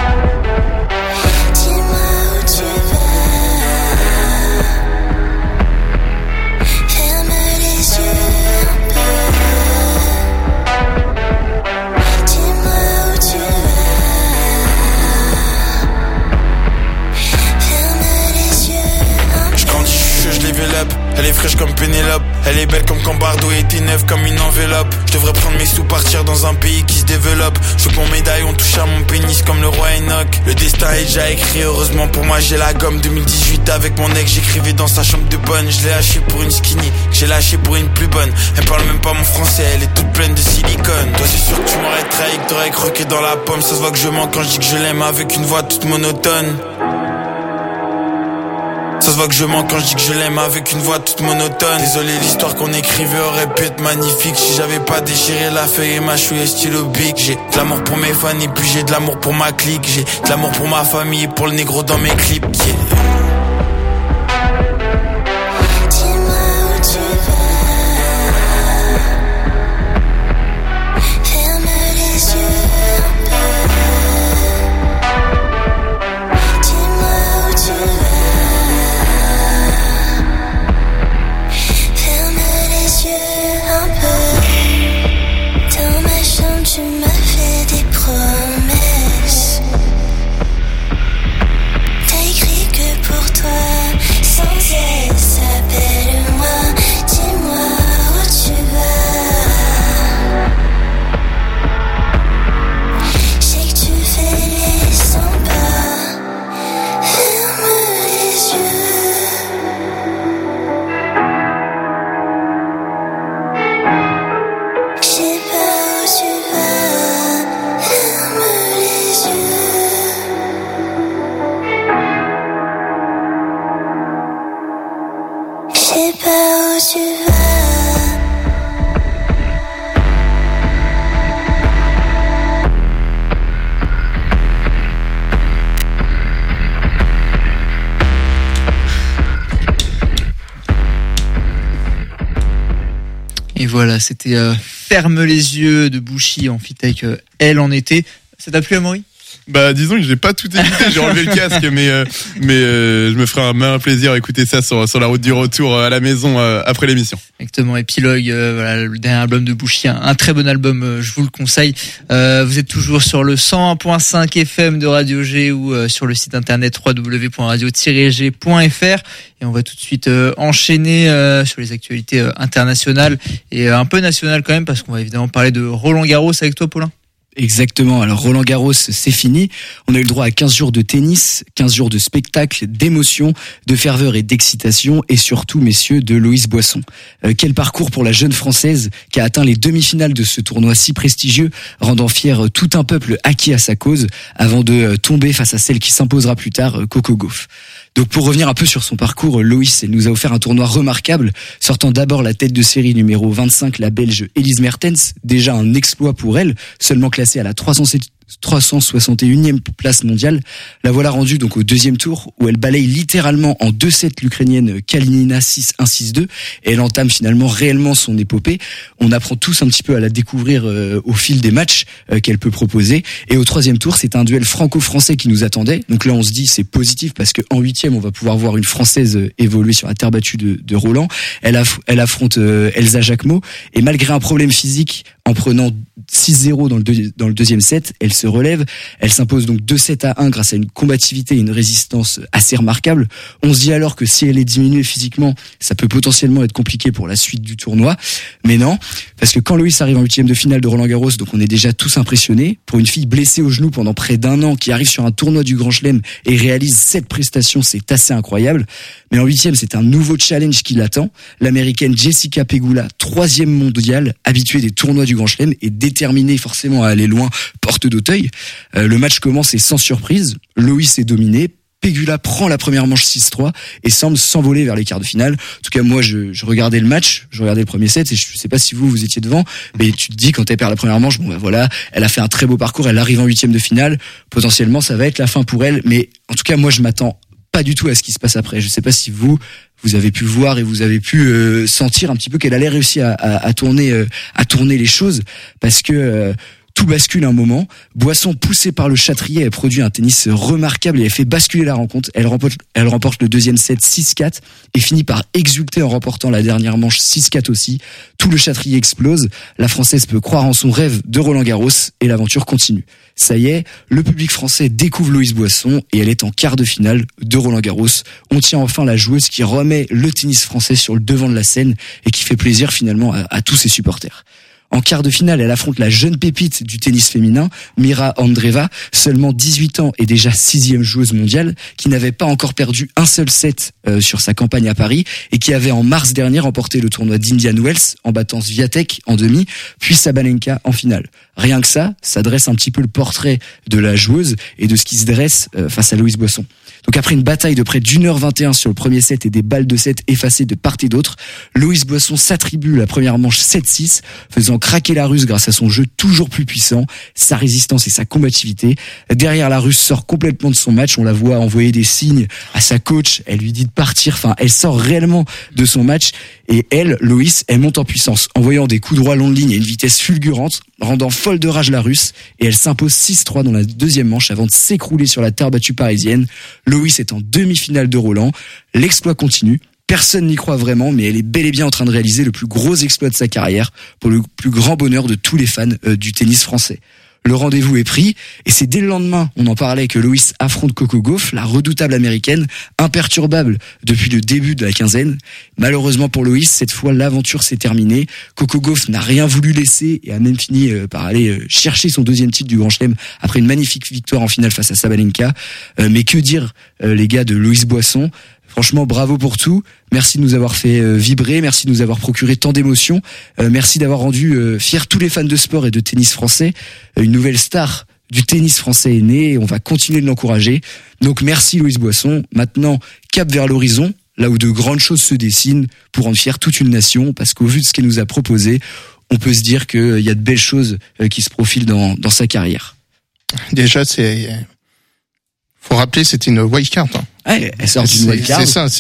Elle est fraîche comme Pénélope, elle est belle comme quand Bardot était neuve comme une enveloppe. Je devrais prendre mes sous, partir dans un pays qui se développe. Je veux que mon médaillon touche à mon pénis comme le roi Enoch. Le destin est déjà écrit, heureusement pour moi j'ai la gomme. 2018 avec mon ex, j'écrivais dans sa chambre de bonne. Je l'ai lâché pour une skinny, j'ai lâché pour une plus bonne. Elle parle même pas mon français, elle est toute pleine de silicone. Toi c'est sûr que tu m'aurais trahi, que t'aurais croqué dans la pomme. Ça se voit que je mens quand je dis que je l'aime avec une voix toute monotone. Ça se voit que je mens quand je dis que je l'aime avec une voix toute monotone. Désolé, l'histoire qu'on écrivait aurait pu être magnifique si j'avais pas déchiré la feuille et mâchouillé stylo bic. J'ai de l'amour pour mes fans et puis j'ai de l'amour pour ma clique. J'ai de l'amour pour ma famille et pour le négro dans mes clips. Yeah. tu veux. Et voilà, c'était Ferme les yeux de Bouchy en feat avec Elle en été. Ça t'a plu, Amaury ? Bah, disons que j'ai pas tout écouté, j'ai enlevé le casque, mais je me ferai un plaisir à écouter ça sur la route du retour à la maison après l'émission. Exactement, Épilogue, voilà, le dernier album de Bouchy, un très bon album, je vous le conseille. Vous êtes toujours sur le 101.5 FM de Radio G ou sur le site internet www.radio-g.fr et on va tout de suite enchaîner sur les actualités internationales et un peu nationales quand même parce qu'on va évidemment parler de Roland Garros avec toi, Paulin. Exactement. Alors Roland Garros, c'est fini. On a eu le droit à 15 jours de tennis, 15 jours de spectacle, d'émotion, de ferveur et d'excitation et surtout, messieurs, de Loïs Boisson. Quel parcours pour la jeune Française qui a atteint les demi-finales de ce tournoi si prestigieux, rendant fier tout un peuple acquis à sa cause avant de tomber face à celle qui s'imposera plus tard, Coco Gauff. Donc pour revenir un peu sur son parcours, Loïs, elle nous a offert un tournoi remarquable, sortant d'abord la tête de série numéro 25, la Belge Elise Mertens, déjà un exploit pour elle, seulement classée à la 361e place mondiale. La voilà rendue donc au deuxième tour où elle balaye littéralement en 2-7 l'Ukrainienne Kalinina 6-1, 6-2 et elle entame finalement réellement son épopée. On apprend tous un petit peu à la découvrir au fil des matchs qu'elle peut proposer. Et au troisième tour, c'est un duel franco-français qui nous attendait. Donc là, on se dit c'est positif parce qu'en huitième, on va pouvoir voir une Française évoluer sur la terre battue de Roland. Elle affronte Elsa Jacquemot et malgré un problème physique, en prenant 6-0 dans le deuxième set, elle se relève, elle s'impose donc 2-7-1 grâce à une combativité et une résistance assez remarquables. On se dit alors que si elle est diminuée physiquement, ça peut potentiellement être compliqué pour la suite du tournoi. Mais non, parce que quand Loïs arrive en huitième de finale de Roland Garros, donc on est déjà tous impressionnés. Pour une fille blessée au genou pendant près d'1 an, qui arrive sur un tournoi du Grand Chelem et réalise cette prestation, c'est assez incroyable. Mais en huitième, c'est un nouveau challenge qui l'attend. L'américaine Jessica Pegula, 3e mondiale, habituée des tournois du Grand Chelem et déterminée forcément à aller loin, porte d'Auteuil. Le match commence et sans surprise, Loïs est dominé. Pegula prend la première manche 6-3 et semble s'envoler vers les quarts de finale. En tout cas, moi, je regardais le match, je regardais le premier set et je sais pas si vous étiez devant, mais tu te dis quand elle perd la première manche, bon, ben voilà, elle a fait un très beau parcours, elle arrive en huitième de finale. Potentiellement, ça va être la fin pour elle, mais en tout cas, moi, je m'attends pas du tout à ce qui se passe après. Je sais pas si vous avez pu voir et vous avez pu sentir un petit peu qu'elle allait réussir à tourner les choses parce que tout bascule un moment. Boisson, poussée par le Châtrier, elle produit un tennis remarquable et elle fait basculer la rencontre. Elle remporte le deuxième set 6-4 et finit par exulter en remportant la dernière manche 6-4 aussi. Tout le Châtrier explose. La Française peut croire en son rêve de Roland Garros et l'aventure continue. Ça y est, le public français découvre Loïs Boisson et elle est en quart de finale de Roland Garros. On tient enfin la joueuse qui remet le tennis français sur le devant de la scène et qui fait plaisir finalement à tous ses supporters. En quart de finale, elle affronte la jeune pépite du tennis féminin, Mira Andreeva, seulement 18 ans et déjà 6e joueuse mondiale, qui n'avait pas encore perdu un seul set sur sa campagne à Paris et qui avait en mars dernier remporté le tournoi d'Indian Wells en battant Swiatek en demi, puis Sabalenka en finale. Rien que ça dresse un petit peu le portrait de la joueuse et de ce qui se dresse face à Loïs Boisson. Donc après une bataille de près d'1h21 sur le premier set et des balles de set effacées de part et d'autre, Loïs Boisson s'attribue la première manche 7-6, faisant craquer la Russe grâce à son jeu toujours plus puissant, sa résistance et sa combativité. Derrière, la Russe sort complètement de son match, on la voit envoyer des signes à sa coach, elle lui dit de partir, enfin elle sort réellement de son match et elle, Loïs, elle monte en puissance, envoyant des coups droits longs de ligne à une vitesse fulgurante, rendant folle de rage la Russe et elle s'impose 6-3 dans la deuxième manche avant de s'écrouler sur la terre battue parisienne. Loïs est en demi-finale de Roland, l'exploit continue. Personne n'y croit vraiment, mais elle est bel et bien en train de réaliser le plus gros exploit de sa carrière pour le plus grand bonheur de tous les fans du tennis français. Le rendez-vous est pris et c'est dès le lendemain, on en parlait, que Loïs affronte Coco Gauff, la redoutable américaine, imperturbable depuis le début de la quinzaine. Malheureusement pour Loïs, cette fois l'aventure s'est terminée. Coco Gauff n'a rien voulu laisser et a même fini par aller chercher son deuxième titre du Grand Chelem après une magnifique victoire en finale face à Sabalenka. Mais que dire les gars de Loïs Boisson? Franchement, bravo pour tout. Merci de nous avoir fait vibrer. Merci de nous avoir procuré tant d'émotions. Merci d'avoir rendu fiers tous les fans de sport et de tennis français. Une nouvelle star du tennis français est née et on va continuer de l'encourager. Donc merci Loïs Boisson. Maintenant, cap vers l'horizon. là où de grandes choses se dessinent pour rendre fière toute une nation, parce qu'au vu de ce qu'elle nous a proposé, on peut se dire qu'il y a de belles choses qui se profilent dans sa carrière. Déjà, faut rappeler, c'était une wildcard. Hein. Ouais, elle sort d'une wildcard. C'est ça,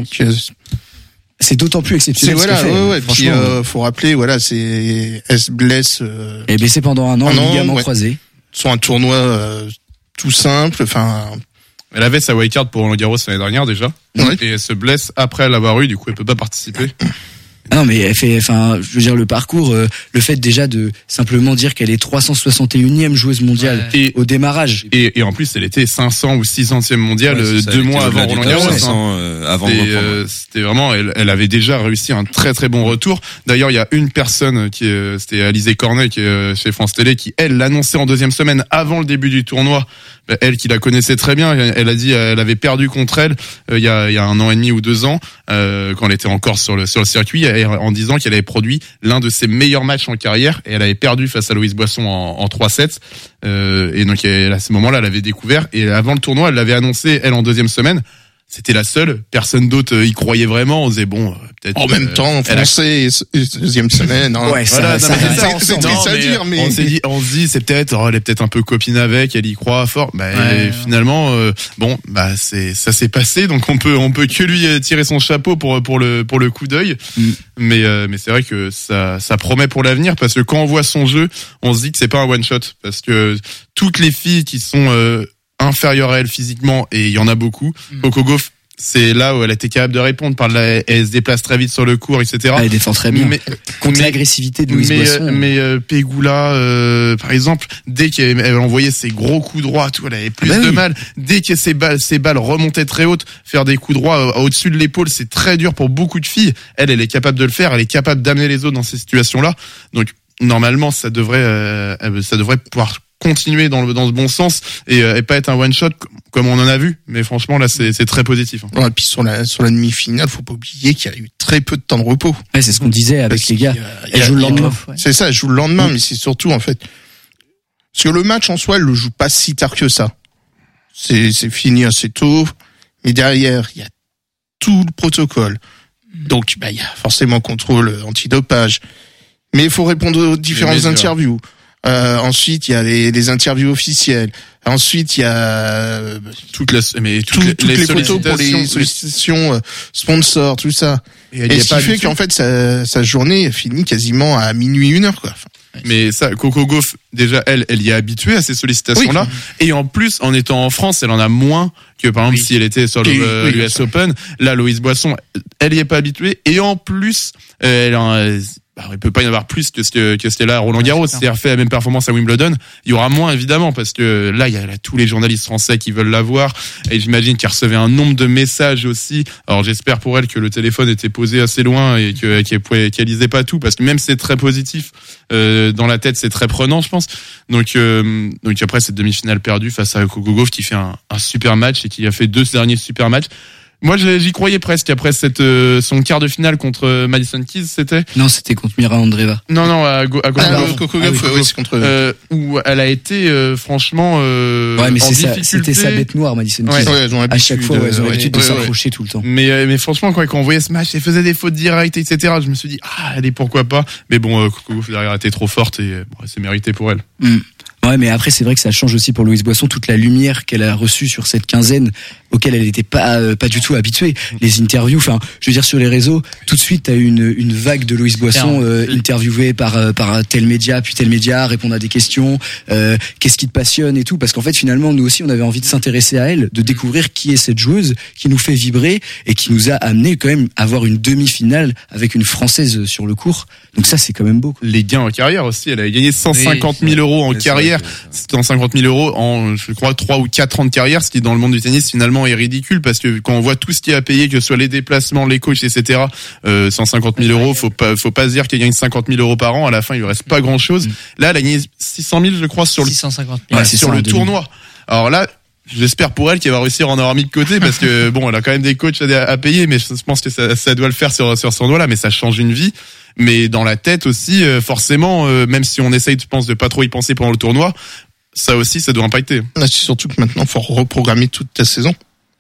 C'est d'autant plus exceptionnel. Voilà, ce qu'elle fait, puis faut rappeler, voilà, elle se blesse. Elle est blessée pendant un an, ligament croisé. Sur un tournoi tout simple, enfin. Elle avait sa wildcard pour Roland Garros l'année dernière déjà, et elle se blesse après l'avoir eu, du coup elle peut pas participer. Ah non, mais elle fait, enfin, je veux dire, le parcours, le fait déjà de simplement dire qu'elle est 361e joueuse mondiale au démarrage. Et en plus, elle était 500 ou 600e mondiale 2 mois avant Roland Garros. Avant c'était vraiment, elle avait déjà réussi un très très bon retour. D'ailleurs, il y a une personne c'était Alizé Cornet, qui est chez France Télé, qui elle l'annonçait en deuxième semaine avant le début du tournoi. Elle qui la connaissait très bien, elle a dit, elle avait perdu contre elle il y a 1 an et demi ou 2 ans, quand elle était encore sur le circuit, en disant qu'elle avait produit l'un de ses meilleurs matchs en carrière, et elle avait perdu face à Louise Boisson en 3-7. Et donc à ce moment-là, elle avait découvert, et avant le tournoi, elle l'avait annoncé elle en deuxième semaine. C'était la seule, personne d'autre y croyait vraiment. On disait bon, peut-être. En même temps, français, deuxième semaine. Hein. Ouais, voilà, c'est triste à dire, mais on se dit, c'est peut-être, elle est peut-être un peu copine avec, elle y croit fort. Finalement, ça s'est passé, donc on peut que lui tirer son chapeau pour le coup d'œil. Mais c'est vrai que ça promet pour l'avenir, parce que quand on voit son jeu, on se dit que c'est pas un one shot, parce que toutes les filles qui sont inférieure à elle physiquement, et il y en a beaucoup. Coco Gauff, c'est là où elle était capable de répondre, elle se déplace très vite sur le court, etc. Elle défend très bien. Contre l'agressivité de Louise Boisson. Mais Pegula, par exemple, dès qu'elle envoyait ses gros coups droits, tout, elle avait plus de mal. Dès que ses balles remontaient très hautes, faire des coups droits au-dessus de l'épaule, c'est très dur pour beaucoup de filles. Elle est capable de le faire, elle est capable d'amener les autres dans ces situations-là. Donc, normalement, ça devrait pouvoir continuer dans ce bon sens, et pas être un one shot comme on en a vu, mais franchement là c'est très positif. Ouais, et puis sur la demi-finale, faut pas oublier qu'il y a eu très peu de temps de repos. Ouais, c'est ce qu'on disait avec les gars. Elle joue le lendemain. C'est ça, elle joue le lendemain, mais c'est surtout en fait parce que le match en soi, elle le joue pas si tard que ça. C'est fini assez tôt, mais derrière il y a tout le protocole. Donc il y a forcément contrôle antidopage, mais il faut répondre aux différentes interviews. Ensuite, il y a les interviews officielles. Ensuite, il y a toutes les photos pour les sollicitations sponsors, tout ça. Et ce qui fait qu'en fait, sa journée finit quasiment à minuit, 1h, quoi. Mais ça, Coco Gauff, déjà, elle y est habituée à ces sollicitations-là. Oui. Et en plus, en étant en France, elle en a moins que, par exemple, si elle était sur l'US Open. Là, Louise Boisson, elle y est pas habituée. Et en plus, il peut pas y en avoir plus que ce qu'il y a là à Roland Garros. C'est-à-dire, fait la même performance à Wimbledon. Il y aura moins, évidemment, parce que là, il y a tous les journalistes français qui veulent la voir. Et j'imagine qu'elle recevait un nombre de messages aussi. Alors, j'espère pour elle que le téléphone était posé assez loin et qu'elle lisait pas tout, parce que même si c'est très positif, dans la tête, c'est très prenant, je pense. Donc après, cette demi-finale perdue face à Coco Gauff, qui fait un super match et qui a fait 2 derniers super matchs. Moi, j'y croyais presque après son quart de finale contre Madison Keys, c'était? Non, c'était contre Mira Andreeva. Non, à Coco Gauff, oui, c'est contre où elle a été franchement ouais, mais c'était sa bête noire, Madison Keys. Ouais, à chaque fois, elles ont l'habitude de s'accrocher tout le temps. Mais franchement, quand on voyait ce match, elle faisait des fautes directes, etc. Je me suis dit, allez, pourquoi pas. Mais bon, Coco Gauff derrière était trop forte, et c'est mérité pour elle. Ouais, mais après, c'est vrai que ça change aussi pour Louise Boisson, toute la lumière qu'elle a reçue sur cette quinzaine, auquel elle n'était pas du tout habituée. Les interviews, enfin, je veux dire, sur les réseaux, tout de suite, t'as une vague de Louise Boisson, interviewée par tel média, puis tel média, répondre à des questions, qu'est-ce qui te passionne et tout, parce qu'en fait, finalement, nous aussi, on avait envie de s'intéresser à elle, de découvrir qui est cette joueuse, qui nous fait vibrer, et qui nous a amené quand même à avoir une demi-finale avec une Française sur le court. Donc ça, c'est quand même beau. Les gains en carrière aussi, elle a gagné 150 000 euros en carrière. 150 000 euros en, je crois, 3 ou 4 ans de carrière, ce qui dans le monde du tennis finalement est ridicule, parce que quand on voit tout ce qu'il y a à payer, que ce soit les déplacements, les coachs, etc., 150 000 euros, faut pas se dire qu'elle gagne 50 000 euros par an, à la fin il lui reste pas grand chose. Là, elle a gagné 600 000, je crois, sur 650 000. Sur le tournoi. Alors là, j'espère pour elle qu'elle va réussir à en avoir mis de côté, parce que bon, elle a quand même des coachs à payer, mais je pense que ça doit le faire sur ce tournoi-là, mais ça change une vie. Mais dans la tête aussi, forcément, même si on essaye, je pense, de pas trop y penser pendant le tournoi, ça aussi, ça doit impacter. C'est surtout que maintenant, faut reprogrammer toute ta saison.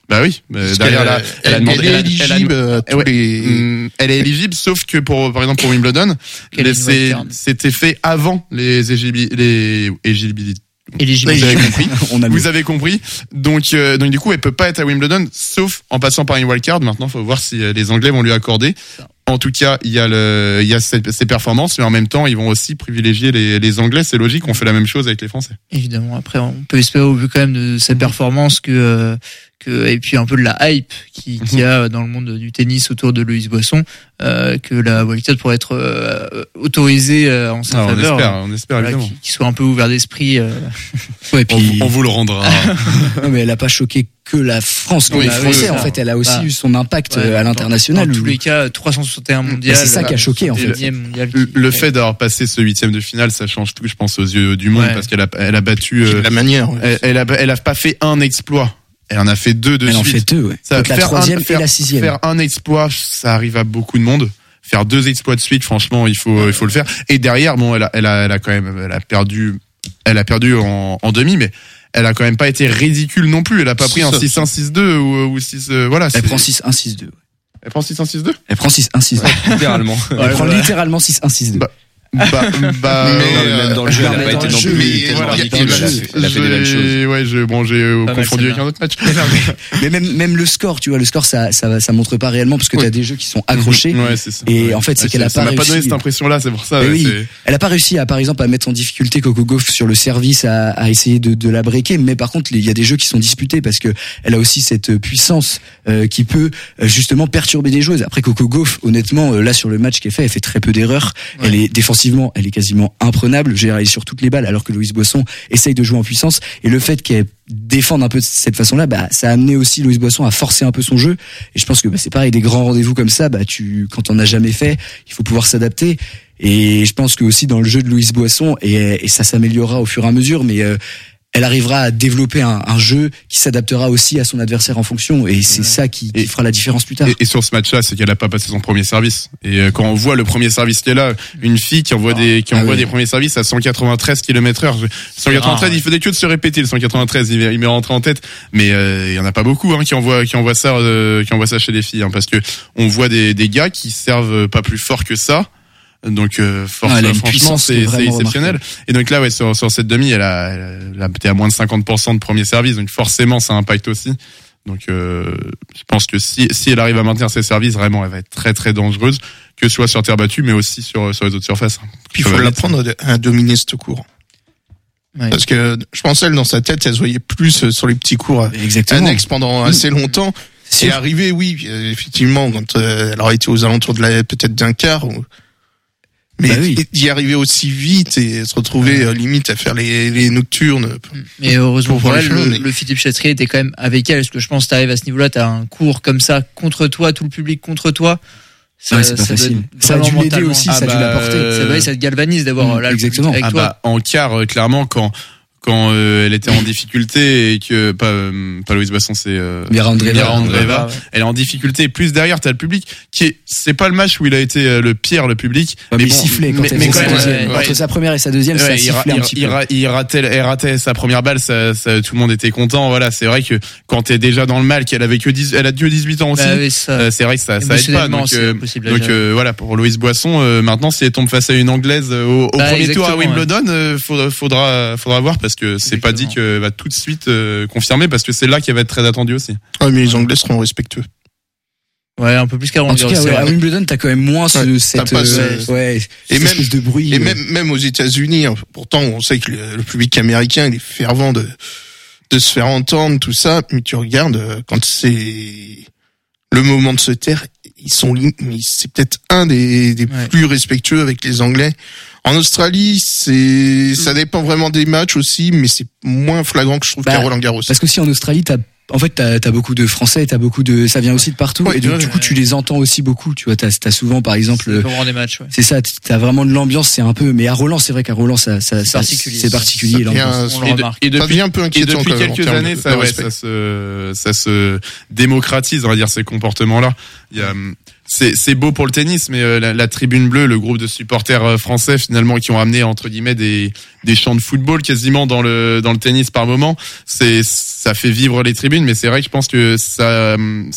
Bah oui, derrière là, elle a demandé. Elle est éligible à tous les. Elle est éligible, sauf que par exemple pour Wimbledon, c'était fait avant les éligibilités. Vous avez compris. Vous avez compris. Donc du coup, elle peut pas être à Wimbledon, sauf en passant par une wildcard. Maintenant, faut voir si les Anglais vont lui accorder. En tout cas, il y a ces performances, mais en même temps, ils vont aussi privilégier les Anglais. C'est logique. On fait la même chose avec les Français. Évidemment. Après, on peut espérer au vu quand même de sa performance que et puis un peu de la hype qui y a dans le monde du tennis autour de Loïs Boisson, que la wildcard pourrait être autorisée en sa faveur. On espère évidemment. Qu'il soit un peu ouvert d'esprit. Ouais, puis... on vous le rendra. Non, mais elle a pas choqué que la France, les Français. En fait, elle a aussi eu son impact à l'international. Dans tous les cas, 361 mondial. C'est ça qui a choqué, en fait. Le fait d'avoir passé ce 8e de finale, ça change tout, je pense, aux yeux du monde, parce qu'elle a battu. La manière. Elle a pas fait un exploit. Elle en a fait deux de suite. Elle en fait deux, ouais. Ça, la troisième et la sixième. Faire un exploit, ça arrive à beaucoup de monde. Faire 2 exploits de suite, franchement, il faut le faire. Et derrière, bon, elle a quand même, elle a perdu en demi, mais elle a quand même pas été ridicule non plus. Elle a pas pris un 6-1, 6-2 ou 6, voilà. Elle prend 6-1, 6-2. Elle prend 6-1, 6-2? Elle prend 6-1, 6-2. Littéralement. Elle prend littéralement 6-1, 6-2. Mais même dans le jeu, elle a pas été non plus tellement ridicule. Elle a fait des belles choses. Ouais, j'ai confondu avec un autre match. Mais même le score, tu vois, le score, ça montre pas réellement parce que t'as des jeux qui sont accrochés. Ouais, c'est ça. Et en fait, c'est qu'elle a pas réussi. Ça m'a pas donné cette impression-là, c'est pour ça. Oui. Elle a pas réussi par exemple, à mettre en difficulté Coco Gauff sur le service, à essayer de la breaker. Mais par contre, il y a des jeux qui sont disputés parce que elle a aussi cette puissance, qui peut, justement perturber des joueuses. Après, Coco Gauff, honnêtement, là, sur le match qu'elle fait très peu d'erreurs. Ouais. Elle est défensivement, elle est quasiment imprenable. Elle est sur toutes les balles, alors que Loïs Boisson essaye de jouer en puissance. Et le fait qu'elle défende un peu de cette façon-là, ça a amené aussi Loïs Boisson à forcer un peu son jeu. Et je pense que c'est pareil, des grands rendez-vous comme ça, quand on n'a jamais fait, il faut pouvoir s'adapter. Et je pense que aussi dans le jeu de Loïs Boisson, et ça s'améliorera au fur et à mesure, mais elle arrivera à développer un jeu qui s'adaptera aussi à son adversaire en fonction, et c'est ça qui fera la différence plus tard. Et sur ce match-là, c'est qu'elle a pas passé son premier service. Et quand on voit le premier service qu'elle a, une fille qui envoie des premiers services à 193 km/h. 193, il faisait que de se répéter le 193, il m'est rentré en tête. Mais il y en a pas beaucoup qui envoient ça chez les filles, parce que on voit des gars qui servent pas plus fort que ça. Donc franchement c'est exceptionnel. Et donc là sur cette demi elle était à moins de 50% de premier service, donc forcément ça impacte aussi. Donc je pense que si elle arrive à maintenir ses services, vraiment elle va être très très dangereuse, que ce soit sur terre battue mais aussi sur les autres surfaces. Puis il faut l'apprendre à dominer ce cours. Ouais. Parce que je pense elle dans sa tête elle se voyait plus sur les petits cours annexes pendant assez longtemps. C'est arrivé effectivement quand elle aurait été aux alentours de peut-être d'un quart. Mais d'y arriver aussi vite et se retrouver limite à faire les nocturnes. Mais heureusement pour elle, le Philippe Chatrier était quand même avec elle, parce que je pense que t'arrives à ce niveau-là, t'as un cours comme ça contre toi, tout le public contre toi. C'est pas facile. Ça a dû l'aider aussi, ça a dû l'apporter. Ça te galvanise d'avoir là exactement avec toi. En quart, clairement, quand elle était en difficulté et que pas Loïs Boisson, c'est Mira Andreeva, elle est en difficulté. Plus derrière t'as le public c'est pas le match où il a été le pire, le public, mais sifflé quand elle faisait sa deuxième. Entre sa première et sa deuxième, ça sifflait un petit peu. Il ratait sa première balle, ça tout le monde était content. Voilà, c'est vrai que quand t'es déjà dans le mal, elle a que 18 ans aussi, c'est vrai que ça aide pas. Donc voilà, pour Loïs Boisson, maintenant si elle tombe face à une anglaise au premier tour à Wimbledon, faudra voir, parce que c'est pas dit qu'elle va tout de suite confirmer, parce que c'est là qu'elle va être très attendue aussi. Ah, mais les Anglais seront respectueux. Ouais, un peu plus qu'avant. En tout cas, à Wimbledon, t'as quand même moins cette espèce de bruit. Et même aux États-Unis, pourtant, on sait que le public américain, il est fervent de se faire entendre, tout ça. Mais tu regardes, quand c'est le moment de se taire, c'est peut-être un des plus respectueux avec les Anglais. En Australie, ça dépend vraiment des matchs aussi, mais c'est moins flagrant que je trouve qu'à Roland-Garros. Parce qu'aussi en Australie, t'as beaucoup de Français, ça vient aussi de partout, et donc, du coup, tu les entends aussi beaucoup, tu vois, t'as souvent, par exemple, des matchs, ouais. C'est ça, t'as vraiment de l'ambiance, c'est un peu, mais à Roland, c'est vrai qu'à Roland, c'est particulier, l'ambiance. On le remarque. Et depuis un peu inquiétant, depuis quelques années, ça se démocratise, on va dire, ces comportements-là. Il y a c'est beau pour le tennis, mais la tribune bleue, le groupe de supporters français finalement qui ont amené entre guillemets des chants de football quasiment dans le tennis par moment, ça fait vivre les tribunes, mais c'est vrai que je pense que ça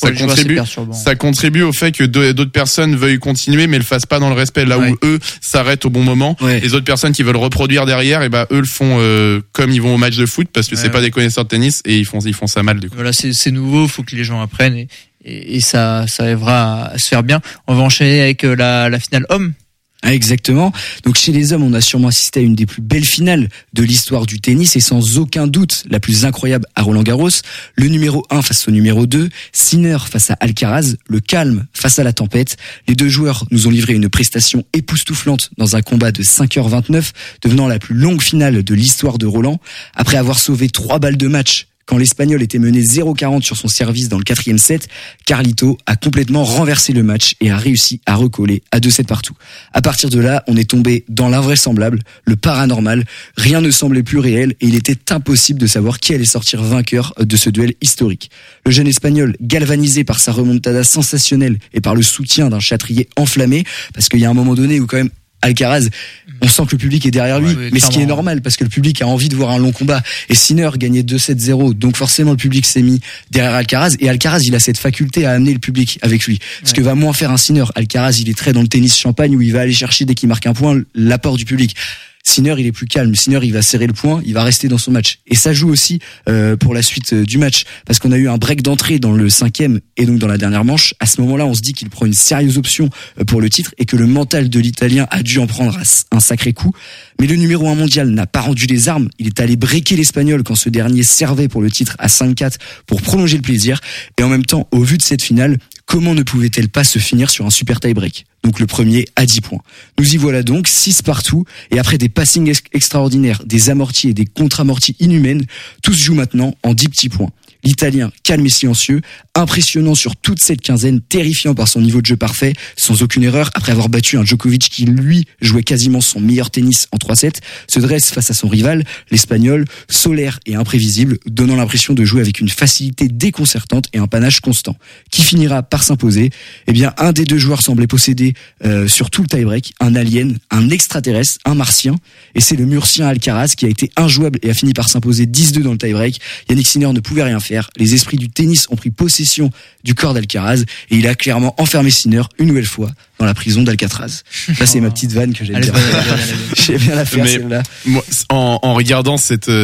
contribue au fait que d'autres personnes veuillent continuer mais le fassent pas dans le respect, là où eux s'arrêtent au bon moment. Les autres personnes qui veulent reproduire derrière, et eux le font comme ils vont au match de foot parce que c'est pas des connaisseurs de tennis et ils font ça mal du coup. Voilà, c'est nouveau, faut que les gens apprennent et ça arrivera à se faire bien. On va enchaîner avec la finale homme. Ah, exactement. Donc chez les hommes, on a sûrement assisté à une des plus belles finales de l'histoire du tennis et sans aucun doute la plus incroyable à Roland-Garros. Le numéro 1 face au numéro 2, Sinner face à Alcaraz, le calme face à la tempête. Les deux joueurs nous ont livré une prestation époustouflante dans un combat de 5h29, devenant la plus longue finale de l'histoire de Roland. Après avoir sauvé 3 balles de match, quand l'Espagnol était mené 0-40 sur son service dans le 4e set, Carlito a complètement renversé le match et a réussi à recoller à 2-7 partout. À partir de là, on est tombé dans l'invraisemblable, le paranormal. Rien ne semblait plus réel et il était impossible de savoir qui allait sortir vainqueur de ce duel historique. Le jeune Espagnol, galvanisé par sa remontada sensationnelle et par le soutien d'un Châtrier enflammé, parce qu'il y a un moment donné où quand même Alcaraz, on sent que le public est derrière lui, mais ce qui est normal parce que le public a envie de voir un long combat. Et Sinner gagnait 2-7-0, donc forcément le public s'est mis derrière Alcaraz. Et Alcaraz, il a cette faculté à amener le public avec lui. Ce que va moins faire un Sinner. Alcaraz, il est très dans le tennis champagne où il va aller chercher dès qu'il marque un point l'apport du public. Sinner, il est plus calme. Sinner, il va serrer le poing, il va rester dans son match. Et ça joue aussi pour la suite du match, parce qu'on a eu un break d'entrée dans le 5e et donc dans la dernière manche. À ce moment-là, on se dit qu'il prend une sérieuse option pour le titre et que le mental de l'Italien a dû en prendre un sacré coup. Mais le numéro 1 mondial n'a pas rendu les armes. Il est allé breaker l'Espagnol quand ce dernier servait pour le titre à 5-4 pour prolonger le plaisir. Et en même temps, au vu de cette finale, comment ne pouvait-elle pas se finir sur un super tie-break? Donc le premier à 10 points. Nous y voilà donc 6 partout et après des passings extraordinaires, des amortis et des contre-amortis inhumaines, tout se joue maintenant en 10 petits points. L'Italien, calme et silencieux, impressionnant sur toute cette quinzaine, terrifiant par son niveau de jeu parfait, sans aucune erreur, après avoir battu un Djokovic qui, lui, jouait quasiment son meilleur tennis en 3-7, se dresse face à son rival, l'Espagnol, solaire et imprévisible, donnant l'impression de jouer avec une facilité déconcertante et un panache constant. Qui finira par s'imposer? Eh bien, un des deux joueurs semblait posséder sur tout le tie-break un alien, un extraterrestre, un martien, et c'est le murcien Alcaraz qui a été injouable et a fini par s'imposer 10-2 dans le tie-break. Yannick Sinner ne pouvait rien faire. Les esprits du tennis ont pris possession du corps d'Alcaraz et il a clairement enfermé Sinner une nouvelle fois dans la prison d'Alcatraz. Là, c'est ma petite vanne que j'aime bien. J'aime bien la faire, celle-là. Moi, en regardant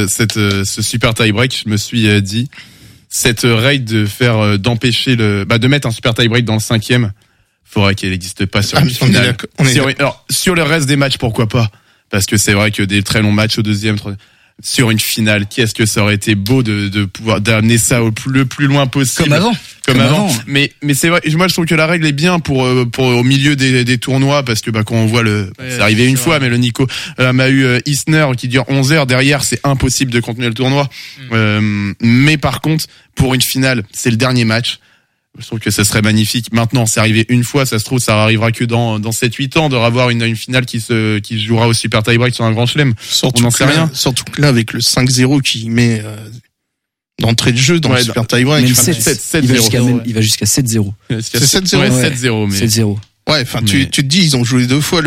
ce super tie-break, je me suis dit, cette règle d'empêcher de mettre un super tie-break dans le 5e, faudrait qu'elle n'existe pas sur une finale. Alors, sur le reste des matchs, pourquoi pas? Parce que c'est vrai que des très longs matchs au 2e, sur une finale, qu'est-ce que ça aurait été beau de pouvoir d'amener ça le plus loin possible. Comme avant. Mais c'est vrai, moi je trouve que la règle est bien pour au milieu des tournois, parce que quand on voit c'est arrivé une fois, mais le Nico m'a eu Isner qui dure 11 heures derrière, c'est impossible de continuer le tournoi. Mais par contre, pour une finale, c'est le dernier match. Je trouve que ça serait magnifique. Maintenant, c'est arrivé une fois, ça se trouve, ça arrivera que dans 7-8 ans de revoir une finale qui se jouera au super tie-break sur un grand chelem. On n'en sait rien. Surtout que là, avec le 5-0 qui met d'entrée de jeu dans le super tie-break. Il va jusqu'à 7-0. C'est 7-0. Ouais, 7-0, mais 7-0. Ouais, enfin, tu te dis, ils ont joué 2 fois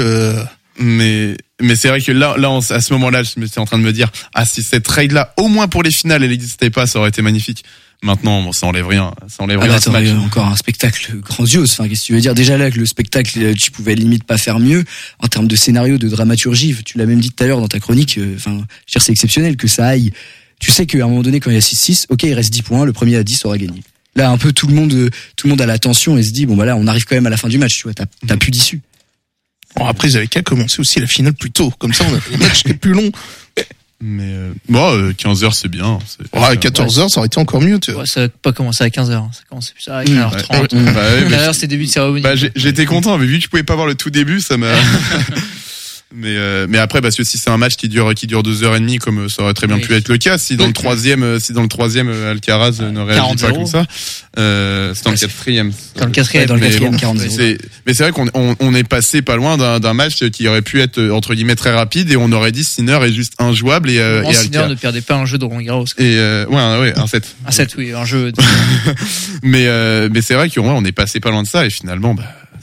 Mais c'est vrai que là, à ce moment-là, je me suis en train de me dire, si cette règle-là, au moins pour les finales, elle n'existait pas, ça aurait été magnifique. Maintenant, ça enlève rien. Ce match. Encore un spectacle grandiose. Enfin, qu'est-ce que tu veux dire? Déjà là, que le spectacle, tu pouvais limite pas faire mieux en termes de scénario, de dramaturgie. Tu l'as même dit tout à l'heure dans ta chronique. C'est exceptionnel que ça aille. Tu sais qu'à un moment donné, quand il y a 6-6, ok, il reste 10 points. Le premier à 10 aura gagné. Là, un peu tout le monde a l'attention et se dit, là, on arrive quand même à la fin du match. Tu vois, t'as plus d'issue. Bon, après, ils avaient qu'à commencer aussi la finale plus tôt. Comme ça, on a les matchs qui est plus long. Mais 15 heures c'est bien. 14 heures ça aurait été encore mieux. Tu vois. Ça va pas commencer à 15 heures. Ça commence plus à 15h30. 15h c'est début de cérémonie. J'étais content, mais vu que je pouvais pas voir le tout début, ça m'a. Mais après, parce que si c'est un match qui dure 2h30, comme ça aurait très bien pu être le cas, si dans le troisième Alcaraz ne réagit pas comme ça, c'est dans le quatrième. Dans le quatrième, 40-0. Mais c'est vrai qu'on est passé pas loin d'un match qui aurait pu être, entre guillemets, très rapide, et on aurait dit Sinner est juste injouable et Sinner ne perdait pas un jeu de Roland Garros. Et, un 7. Un 7, oui, un jeu. Mais c'est vrai qu'on est passé pas loin de ça, et finalement,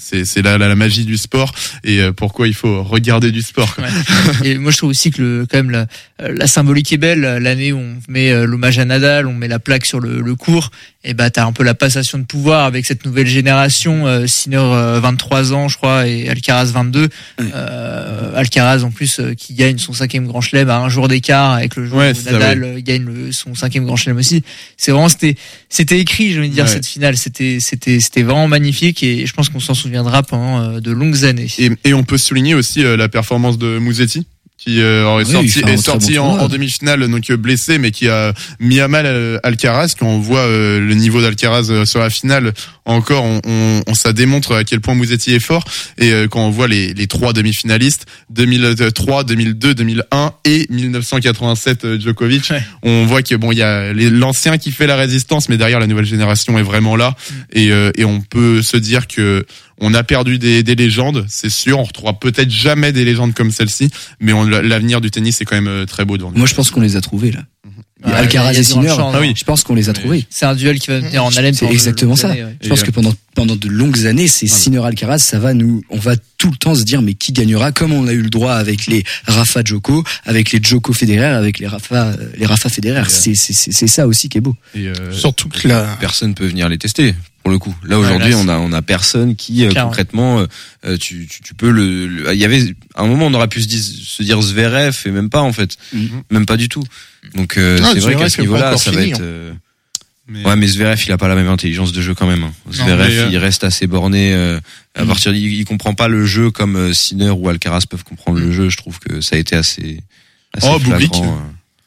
c'est la magie du sport et pourquoi il faut regarder du sport. Quoi. Ouais. Et moi je trouve aussi que quand même la symbolique est belle. L'année où on met l'hommage à Nadal, on met la plaque sur le court, et t'as un peu la passation de pouvoir avec cette nouvelle génération. Sinner 23 ans je crois et Alcaraz 22. Alcaraz en plus qui gagne son 5e Grand Chelem à un jour d'écart avec le jour où Nadal gagne son 5e Grand Chelem aussi. C'est vraiment c'était écrit, je veux dire, cette finale, c'était vraiment magnifique et je pense qu'on s'en souviendra pendant de longues années. Et on peut souligner aussi la performance de Musetti qui est sorti en demi-finale, donc blessé, mais qui a mis à mal Alcaraz. Quand on voit le niveau d'Alcaraz sur la finale, encore, ça démontre à quel point Musetti est fort. Et quand on voit les 3 demi-finalistes, 2003, 2002, 2001 et 1987 Djokovic, on voit que il y a l'ancien qui fait la résistance, mais derrière la nouvelle génération est vraiment là. Et on peut se dire que on a perdu des légendes, c'est sûr. On retrouvera peut-être jamais des légendes comme celle-ci, mais l'avenir du tennis est quand même très beau devant nous. Moi, je pense qu'on les a trouvés là. Alcaraz et Sinner, je pense qu'on les a trouvés. C'est un duel qui va venir en haleine. C'est exactement ça. Je pense que pendant de longues années, c'est Sinner Alcaraz, on va tout le temps se dire mais qui gagnera, comme on a eu le droit avec les Rafa Djoko, avec les Djoko Federer, avec les Rafa Federer. C'est ça aussi qui est beau. Surtout que personne peut venir les tester. Pour le coup, là aujourd'hui, on a personne qui concrètement, tu peux il y avait à un moment on aurait pu se dire Zverev et même pas en fait, même pas du tout. Donc c'est vrai qu'à ce niveau-là, ça va être. Mais Zverev, il a pas la même intelligence de jeu quand même. Zverev, il reste assez borné. À partir, il comprend pas le jeu comme Sinner ou Alcaraz peuvent comprendre le jeu. Je trouve que ça a été assez flagrant.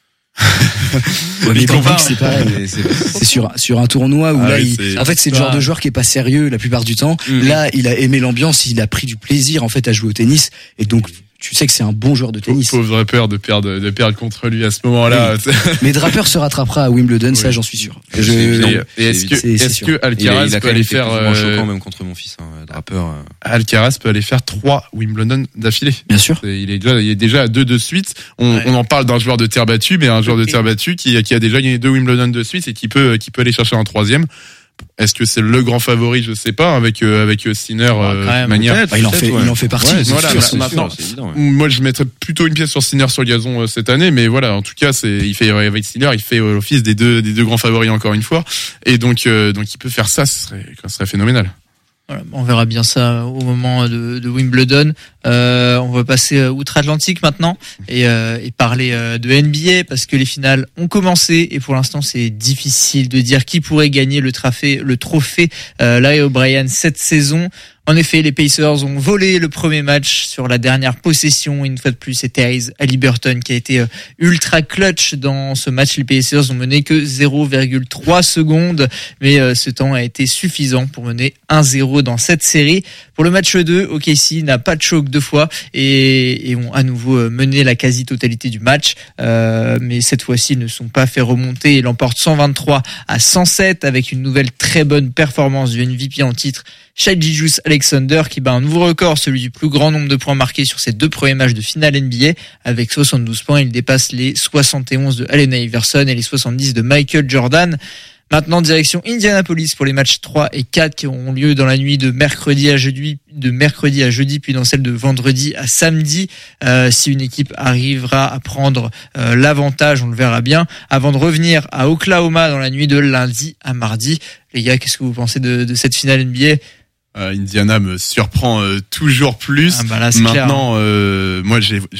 Mais Bublik, c'est pareil. C'est sur un tournoi où en fait c'est le genre de joueur qui est pas sérieux la plupart du temps. Là, il a aimé l'ambiance, il a pris du plaisir en fait à jouer au tennis et donc tu sais que c'est un bon joueur de tennis. Pauvre Draper de perdre contre lui à ce moment-là. Oui. Mais Draper se rattrapera à Wimbledon, ça j'en suis sûr. Est-ce que Alcaraz peut aller faire choquant même contre mon fils, Draper. Alcaraz peut aller faire 3 Wimbledon d'affilée. Bien sûr. Il est déjà à 2 de suite. On en parle d'un joueur de terre battue, mais un joueur de terre battue qui a déjà gagné 2 Wimbledon de suite et qui peut aller chercher un 3e. Est-ce que c'est le grand favori? Je sais pas, avec Sinner manière. Il en fait partie. Maintenant, moi je mettrais plutôt une pièce sur Sinner sur le gazon cette année, mais voilà, en tout cas, avec Sinner, il fait l'office des deux grands favoris encore une fois, et donc il peut faire ça, ce serait phénoménal. Voilà, on verra bien ça au moment de Wimbledon. On va passer outre-Atlantique maintenant et parler de NBA parce que les finales ont commencé et pour l'instant c'est difficile de dire qui pourrait gagner le trophée Larry O'Brien cette saison. En effet, les Pacers ont volé le premier match sur la dernière possession. Une fois de plus, c'est Tyrese Haliburton qui a été ultra clutch dans ce match. Les Pacers n'ont mené que 0,3 secondes, mais ce temps a été suffisant pour mener 1-0 dans cette série. Pour le match 2, OKC n'a pas de choke 2 fois et ont à nouveau mené la quasi-totalité du match. Mais cette fois-ci, ils ne sont pas fait remonter et l'emportent 123-107 avec une nouvelle très bonne performance du MVP en titre, Shai Gilgeous-Alexander, qui bat un nouveau record, celui du plus grand nombre de points marqués sur ses 2 premiers matchs de finale NBA. Avec 72 points, il dépasse les 71 de Allen Iverson et les 70 de Michael Jordan. Maintenant, direction Indianapolis pour les matchs 3 et 4 qui auront lieu dans la nuit de mercredi à jeudi, puis dans celle de vendredi à samedi. Si une équipe arrivera à prendre l'avantage, on le verra bien, avant de revenir à Oklahoma dans la nuit de lundi à mardi. Les gars, qu'est-ce que vous pensez de cette finale NBA? Indiana me surprend toujours plus. Là, c'est maintenant, moi,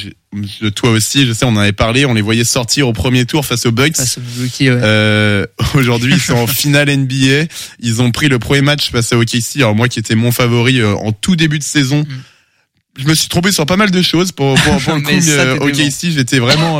toi aussi, je sais, on en avait parlé, on les voyait sortir au premier tour face aux Bucks. Face aux Milwaukee, ouais. Aujourd'hui, ils sont en finale NBA. Ils ont pris le premier match face à OKC. Alors moi, qui était mon favori en tout début de saison. Je me suis trompé sur pas mal de choses pour le coup. OKC, j'étais vraiment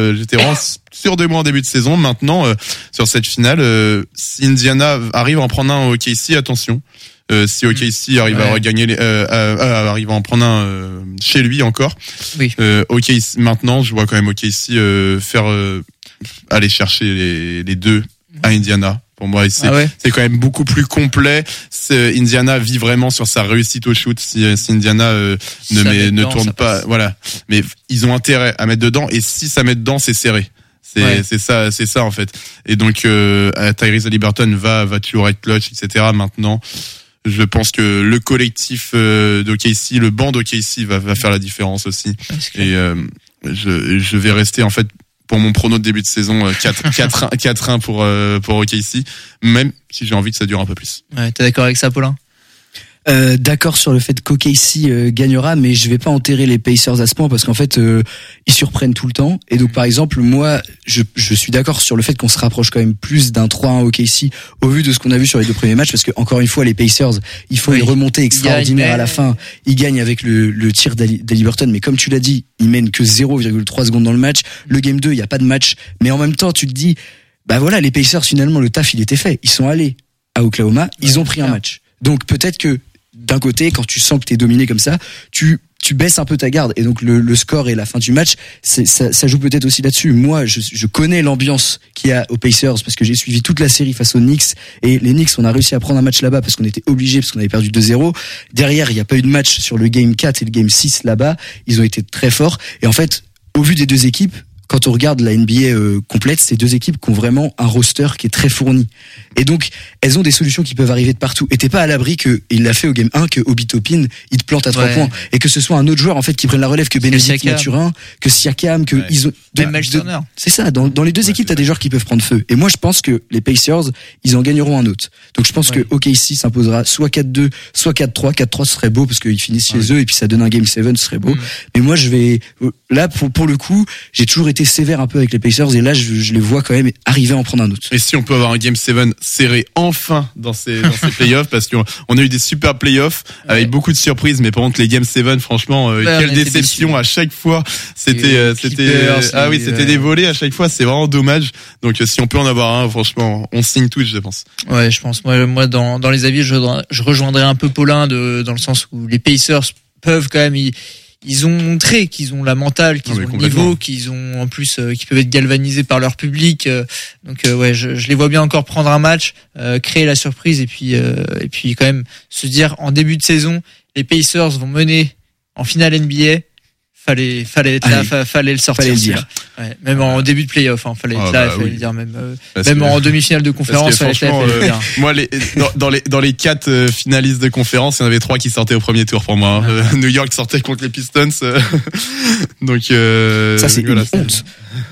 sûr de moi en début de saison. Maintenant, sur cette finale, si Indiana arrive à en prendre un au OKC, attention. Si OKC arrive à regagner arrive à en prendre un chez lui encore. Oui. OKC, maintenant, je vois quand même OKC faire aller chercher les 2 à Indiana. Pour moi, c'est quand même beaucoup plus complet. Indiana vit vraiment sur sa réussite au shoot. Si Indiana ne tourne pas, voilà. Mais ils ont intérêt à mettre dedans. Et si ça met dedans, c'est serré. C'est ça en fait. Et donc Tyrese Haliburton va toujours être clutch, etc. Maintenant. je pense que le collectif d'OKC, le banc d'OKC va faire la différence aussi. Et je vais rester en fait pour mon prono de début de saison 4-1 pour OKC, même si j'ai envie que ça dure un peu plus. Ouais, t'es d'accord avec ça, Paulin? D'accord sur le fait qu'OKC gagnera, mais je vais pas enterrer les Pacers à ce point parce qu'en fait ils surprennent tout le temps. Et donc par exemple moi je suis d'accord sur le fait qu'on se rapproche quand même plus d'un 3-1 OKC au vu de ce qu'on a vu sur les 2 premiers matchs, parce que encore une fois les Pacers ils font une remontée extraordinaire à la fin. Ils gagnent avec le tir d'Haliburton, mais comme tu l'as dit, ils mènent que 0,3 secondes dans le match. Le game 2 il y a pas de match, mais en même temps tu te dis bah voilà, les Pacers finalement le taf il était fait. Ils sont allés à Oklahoma, ils ont pris un match. Donc peut-être que d'un côté, quand tu sens que t'es dominé comme ça, tu baisses un peu ta garde, et donc le score et la fin du match, ça joue peut-être aussi là-dessus. Moi, je connais l'ambiance qu'il y a aux Pacers parce que j'ai suivi toute la série face aux Knicks, et les Knicks, on a réussi à prendre un match là-bas parce qu'on était obligé, parce qu'on avait perdu 2-0. Derrière, il n'y a pas eu de match sur le game 4 et le game 6 là-bas. Ils ont été très forts, et en fait, au vu des deux équipes, quand on regarde la NBA complète, c'est 2 équipes qui ont vraiment un roster qui est très fourni. Et donc, elles ont des solutions qui peuvent arriver de partout. Et t'es pas à l'abri que, il l'a fait au game 1, que Obi Toppin, il te plante à 3 points. Et que ce soit un autre joueur, en fait, qui prenne la relève, que Bénédicte Mathurin, que Siakam, que ils ont, même Miles Turner. C'est ça. Dans les 2 équipes, t'as des joueurs qui peuvent prendre feu. Et moi, je pense que les Pacers, ils en gagneront un autre. Donc, je pense que OKC s'imposera soit 4-2, soit 4-3. 4-3, ce serait beau parce qu'ils finissent chez eux et puis ça donne un game 7, ce serait beau. Mais moi, je vais, là, pour le coup, j'ai toujours été sévère un peu avec les Pacers, et là, je les vois quand même arriver à en prendre un autre. Et si on peut avoir un game 7 serré enfin dans ces playoffs, parce qu'on a eu des super playoffs avec beaucoup de surprises, mais par contre les game 7, franchement, quelle déception à chaque fois. C'était des volets à chaque fois, c'est vraiment dommage. Donc si on peut en avoir un, franchement, on signe tous, je pense. Ouais, je pense. Moi dans les avis, je rejoindrai un peu Paulin dans le sens où les Pacers peuvent quand même, ils ont montré qu'ils ont la mentale, qu'ils ont le niveau, qu'ils ont en plus qu'ils peuvent être galvanisés par leur public. Donc ouais, je les vois bien encore prendre un match, créer la surprise, et puis quand même se dire en début de saison, les Pacers vont mener en finale NBA. Fallait être là, fallait le sortir. Fallait le dire. Ouais, même en début de playoff, fallait être là, fallait le dire, même en demi-finale de conférence, fallait être là, fallait le dire. Moi, dans les 4 finalistes de conférence, il y en avait 3 qui sortaient au premier tour pour moi. New York sortait contre les Pistons. Donc, ça, c'est une honte.